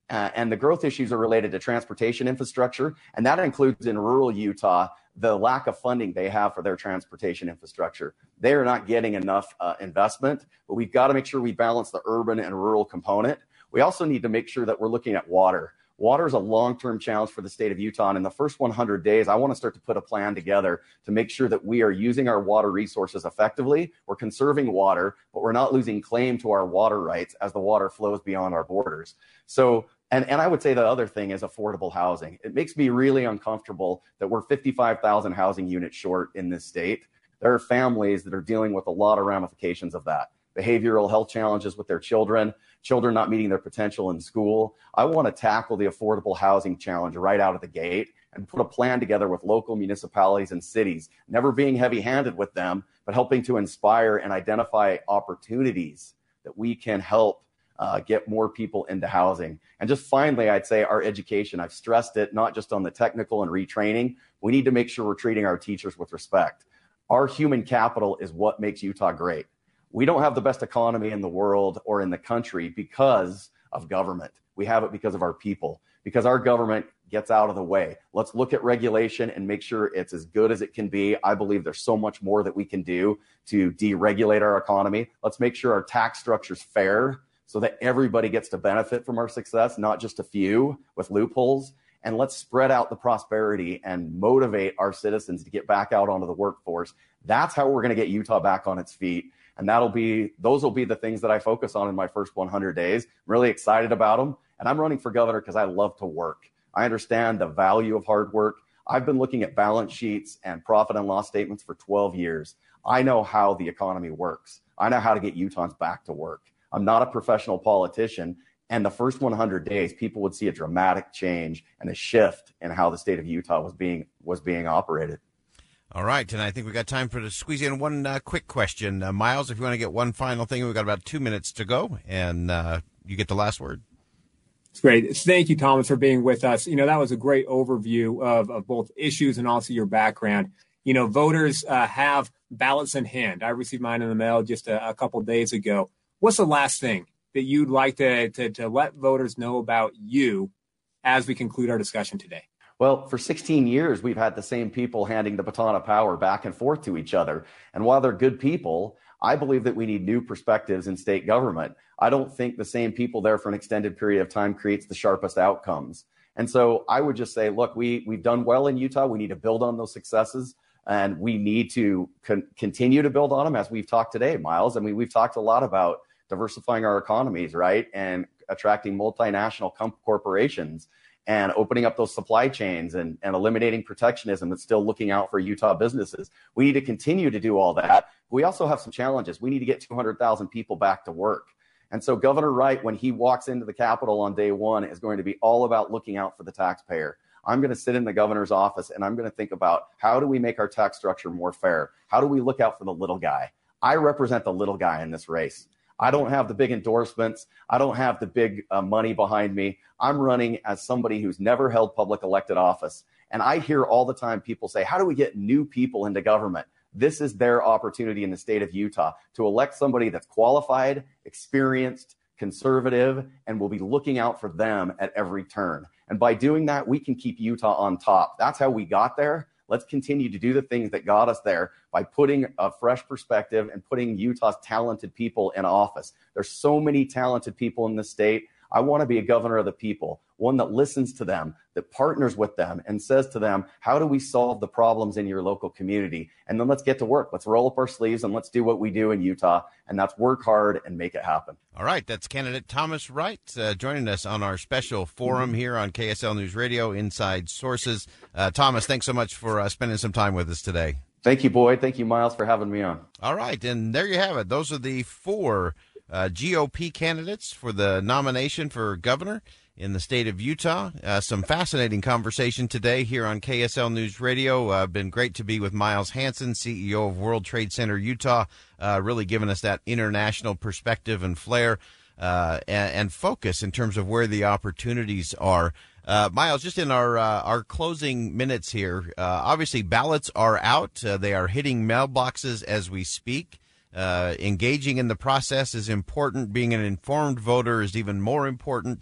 Uh, and the growth issues are related to transportation infrastructure, and that includes in rural Utah the lack of funding they have for their transportation infrastructure. They are not getting enough uh, investment, but we've got to make sure we balance the urban and rural component. We also need to make sure that we're looking at water. Water is a long-term challenge for the state of Utah, and in the first one hundred days, I want to start to put a plan together to make sure that we are using our water resources effectively. We're conserving water, but we're not losing claim to our water rights as the water flows beyond our borders. So, and, and I would say the other thing is affordable housing. It makes me really uncomfortable that we're fifty-five thousand housing units short in this state. There are families that are dealing with a lot of ramifications of that. Behavioral health challenges with their children, children not meeting their potential in school. I want to tackle the affordable housing challenge right out of the gate and put a plan together with local municipalities and cities, never being heavy-handed with them, but helping to inspire and identify opportunities that we can help uh, get more people into housing. And just finally, I'd say our education. I've stressed it, not just on the technical and retraining. We need to make sure we're treating our teachers with respect. Our human capital is what makes Utah great. We don't have the best economy in the world or in the country because of government. We have it because of our people, because our government gets out of the way. Let's look at regulation and make sure it's as good as it can be. I believe there's so much more that we can do to deregulate our economy. Let's make sure our tax structure is fair so that everybody gets to benefit from our success, not just a few with loopholes. And let's spread out the prosperity and motivate our citizens to get back out onto the workforce. That's how we're going to get Utah back on its feet. And that'll be, those will be the things that I focus on in my first one hundred days. I'm really excited about them. And I'm running for governor because I love to work. I understand the value of hard work. I've been looking at balance sheets and profit and loss statements for twelve years. I know how the economy works. I know how to get Utahns back to work. I'm not a professional politician. And the first one hundred days, people would see a dramatic change and a shift in how the state of Utah was being, was being operated. All right, and I think we got time for to squeeze in one uh, quick question. Uh, Miles, if you want to get one final thing, we've got about two minutes to go, and uh, you get the last word. It's great. Thank you, Thomas, for being with us. You know, that was a great overview of, of both issues and also your background. You know, voters uh, have ballots in hand. I received mine in the mail just a, a couple of days ago. What's the last thing that you'd like to, to, to let voters know about you as we conclude our discussion today? Well, for sixteen years, we've had the same people handing the baton of power back and forth to each other. And while they're good people, I believe that we need new perspectives in state government. I don't think the same people there for an extended period of time creates the sharpest outcomes. And so I would just say, look, we, we've done well in Utah. We need to build on those successes, and we need to con- continue to build on them as we've talked today, Miles. I mean, we've talked a lot about diversifying our economies, right, and attracting multinational com- corporations. And opening up those supply chains and, and eliminating protectionism that's still looking out for Utah businesses. We need to continue to do all that. We also have some challenges. We need to get two hundred thousand people back to work. And so Governor Wright, when he walks into the Capitol on day one, is going to be all about looking out for the taxpayer. I'm going to sit in the governor's office and I'm going to think about how do we make our tax structure more fair? How do we look out for the little guy? I represent the little guy in this race. I don't have the big endorsements. I don't have the big uh, money behind me. I'm running as somebody who's never held public elected office. And I hear all the time people say, how do we get new people into government? This is their opportunity in the state of Utah to elect somebody that's qualified, experienced, conservative, and will be looking out for them at every turn. And by doing that, we can keep Utah on top. That's how we got there. Let's continue to do the things that got us there by putting a fresh perspective and putting Utah's talented people in office. There's so many talented people in this state. I want to be a governor of the people, one that listens to them, that partners with them and says to them, how do we solve the problems in your local community? And then let's get to work. Let's roll up our sleeves and let's do what we do in Utah. And that's work hard and make it happen. All right. That's candidate Thomas Wright uh, joining us on our special forum mm-hmm. here on K S L News Radio, Inside Sources. Uh, Thomas, thanks so much for uh, spending some time with us today. Thank you, Boyd. Thank you, Miles, for having me on. All right. And there you have it. Those are the four Uh, G O P candidates for the nomination for governor in the state of Utah. Uh, some fascinating conversation today here on K S L News Radio. Uh, been great to be with Miles Hansen, C E O of World Trade Center Utah, uh, really giving us that international perspective and flair uh, and, and focus in terms of where the opportunities are. Uh, Miles, just in our uh, our closing minutes here, uh, obviously ballots are out. Uh, they are hitting mailboxes as we speak. Uh, engaging in the process is important. Being an informed voter is even more important.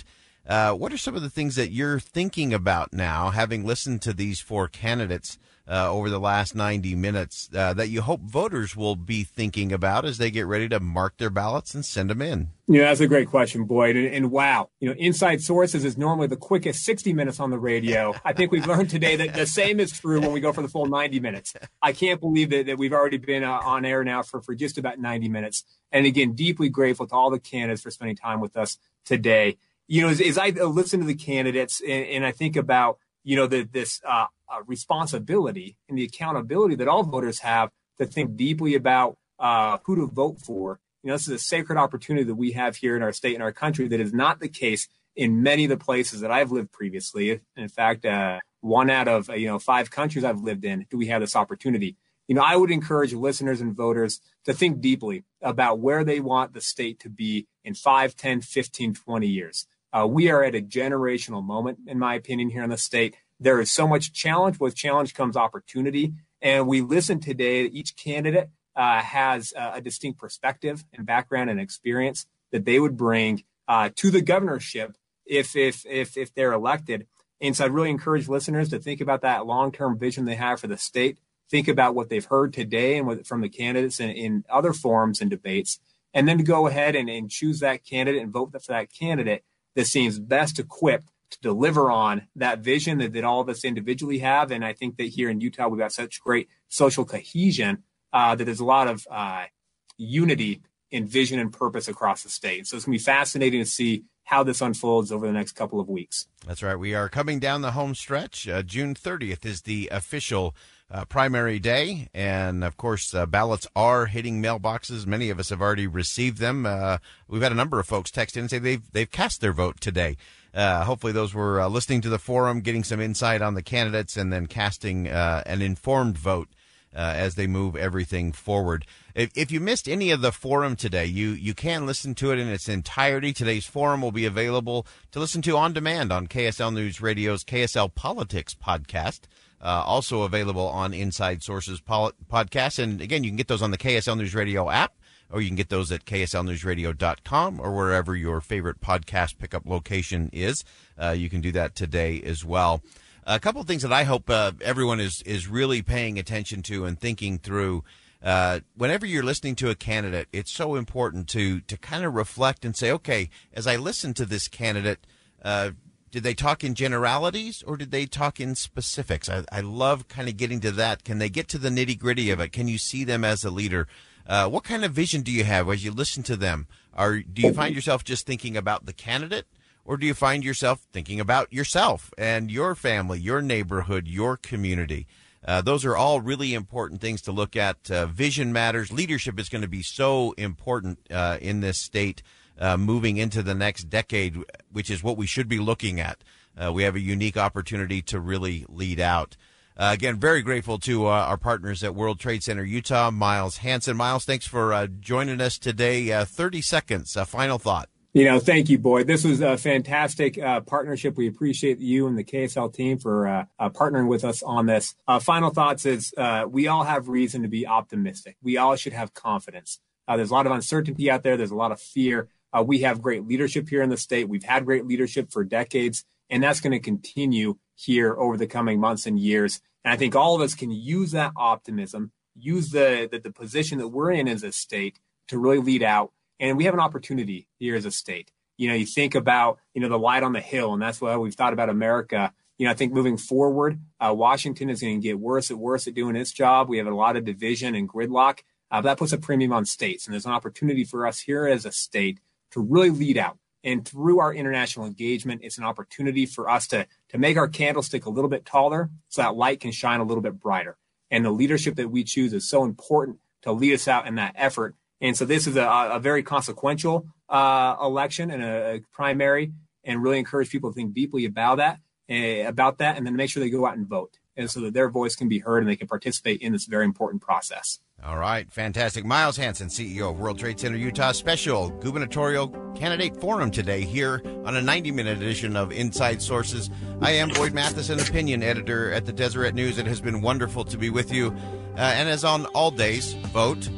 Uh, what are some of the things that you're thinking about now, having listened to these four candidates uh, over the last ninety minutes, uh, that you hope voters will be thinking about as they get ready to mark their ballots and send them in? Yeah, that's a great question, Boyd. And, and wow, you know, Inside Sources is normally the quickest sixty minutes on the radio. I think we've learned today that the same is true when we go for the full ninety minutes. I can't believe that, that we've already been uh, on air now for, for just about ninety minutes. And again, deeply grateful to all the candidates for spending time with us today. You know, as, as I listen to the candidates and, and I think about, you know, the, this uh, uh, responsibility and the accountability that all voters have to think deeply about uh, who to vote for. You know, this is a sacred opportunity that we have here in our state and our country that is not the case in many of the places that I've lived previously. In fact, uh, one out of, you know, five countries I've lived in, do we have this opportunity? You know, I would encourage listeners and voters to think deeply about where they want the state to be in five, ten, fifteen, twenty years. Uh, we are at a generational moment, in my opinion, here in the state. There is so much challenge. With challenge comes opportunity. And we listen today that each candidate uh, has uh, a distinct perspective and background and experience that they would bring uh, to the governorship if, if, if, if they're elected. And so I'd really encourage listeners to think about that long-term vision they have for the state. Think about what they've heard today and what, from the candidates in, in other forums and debates, and then to go ahead and, and choose that candidate and vote for that candidate that seems best equipped to deliver on that vision that, that all of us individually have. And I think that here in Utah, we've got such great social cohesion uh, that there's a lot of uh, unity in vision and purpose across the state. So it's going to be fascinating to see how this unfolds over the next couple of weeks. That's right. We are coming down the home stretch. Uh, June thirtieth is the official uh, primary day. And, of course, uh, ballots are hitting mailboxes. Many of us have already received them. Uh, we've had a number of folks text in and say they've, they've cast their vote today. Uh, hopefully those were uh, listening to the forum, getting some insight on the candidates, and then casting uh, an informed vote Uh, as they move everything forward. If, if you missed any of the forum today, you, you can listen to it in its entirety. Today's forum will be available to listen to on demand on K S L News Radio's K S L Politics podcast, uh, also available on Inside Sources Pol- podcast. And again, you can get those on the K S L News Radio app, or you can get those at K S L news radio dot com or wherever your favorite podcast pickup location is. Uh, you can do that today as well. A couple of things that I hope uh, everyone is, is really paying attention to and thinking through. Uh, whenever you're listening to a candidate, it's so important to to kind of reflect and say, okay, as I listen to this candidate, uh, did they talk in generalities or did they talk in specifics? I, I love kind of getting to that. Can they get to the nitty gritty of it? Can you see them as a leader? Uh, what kind of vision do you have as you listen to them? Or do you find yourself just thinking about the candidate? Or do you find yourself thinking about yourself and your family, your neighborhood, your community? Uh, those are all really important things to look at. Uh, vision matters. Leadership is going to be so important uh, in this state uh, moving into the next decade, which is what we should be looking at. Uh, we have a unique opportunity to really lead out. Uh, again, very grateful to uh, our partners at World Trade Center Utah, Miles Hansen. Miles, thanks for uh, joining us today. Uh, thirty seconds, a final thought. You know, thank you, Boyd. This was a fantastic uh, partnership. We appreciate you and the K S L team for uh, uh, partnering with us on this. Uh, final thoughts is uh, we all have reason to be optimistic. We all should have confidence. Uh, there's a lot of uncertainty out there. There's a lot of fear. Uh, we have great leadership here in the state. We've had great leadership for decades, and that's going to continue here over the coming months and years. And I think all of us can use that optimism, use the, the, the position that we're in as a state to really lead out. And we have an opportunity here as a state. You know, you think about, you know, the light on the hill, and that's why we've thought about America. You know, I think moving forward, uh, Washington is going to get worse and worse at doing its job. We have a lot of division and gridlock. Uh, but that puts a premium on states. And there's an opportunity for us here as a state to really lead out. And through our international engagement, it's an opportunity for us to, to make our candlestick a little bit taller so that light can shine a little bit brighter. And the leadership that we choose is so important to lead us out in that effort. And so this is a, a very consequential uh, election and a, a primary, and really encourage people to think deeply about that, uh, about that, and then make sure they go out and vote, and so that their voice can be heard and they can participate in this very important process. All right, fantastic. Miles Hansen, C E O of World Trade Center Utah, special gubernatorial candidate forum today here on a ninety-minute edition of Inside Sources. I am Boyd Matheson, opinion editor at the Deseret News. It has been wonderful to be with you, uh, and as on all days, vote.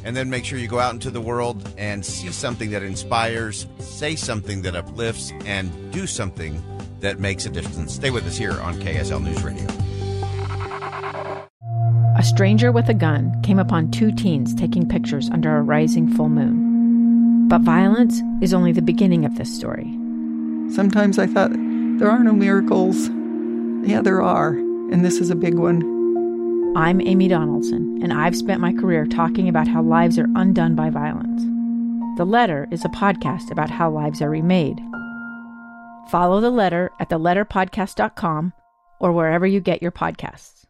And then make sure you go out into the world and see something that inspires, say something that uplifts, and do something that makes a difference. Stay with us here on K S L News Radio. A stranger with a gun came upon two teens taking pictures under a rising full moon. But violence is only the beginning of this story. Sometimes I thought, there are no miracles. Yeah, there are, and this is a big one. I'm Amy Donaldson, and I've spent my career talking about how lives are undone by violence. The Letter is a podcast about how lives are remade. Follow The Letter at the letter podcast dot com or wherever you get your podcasts.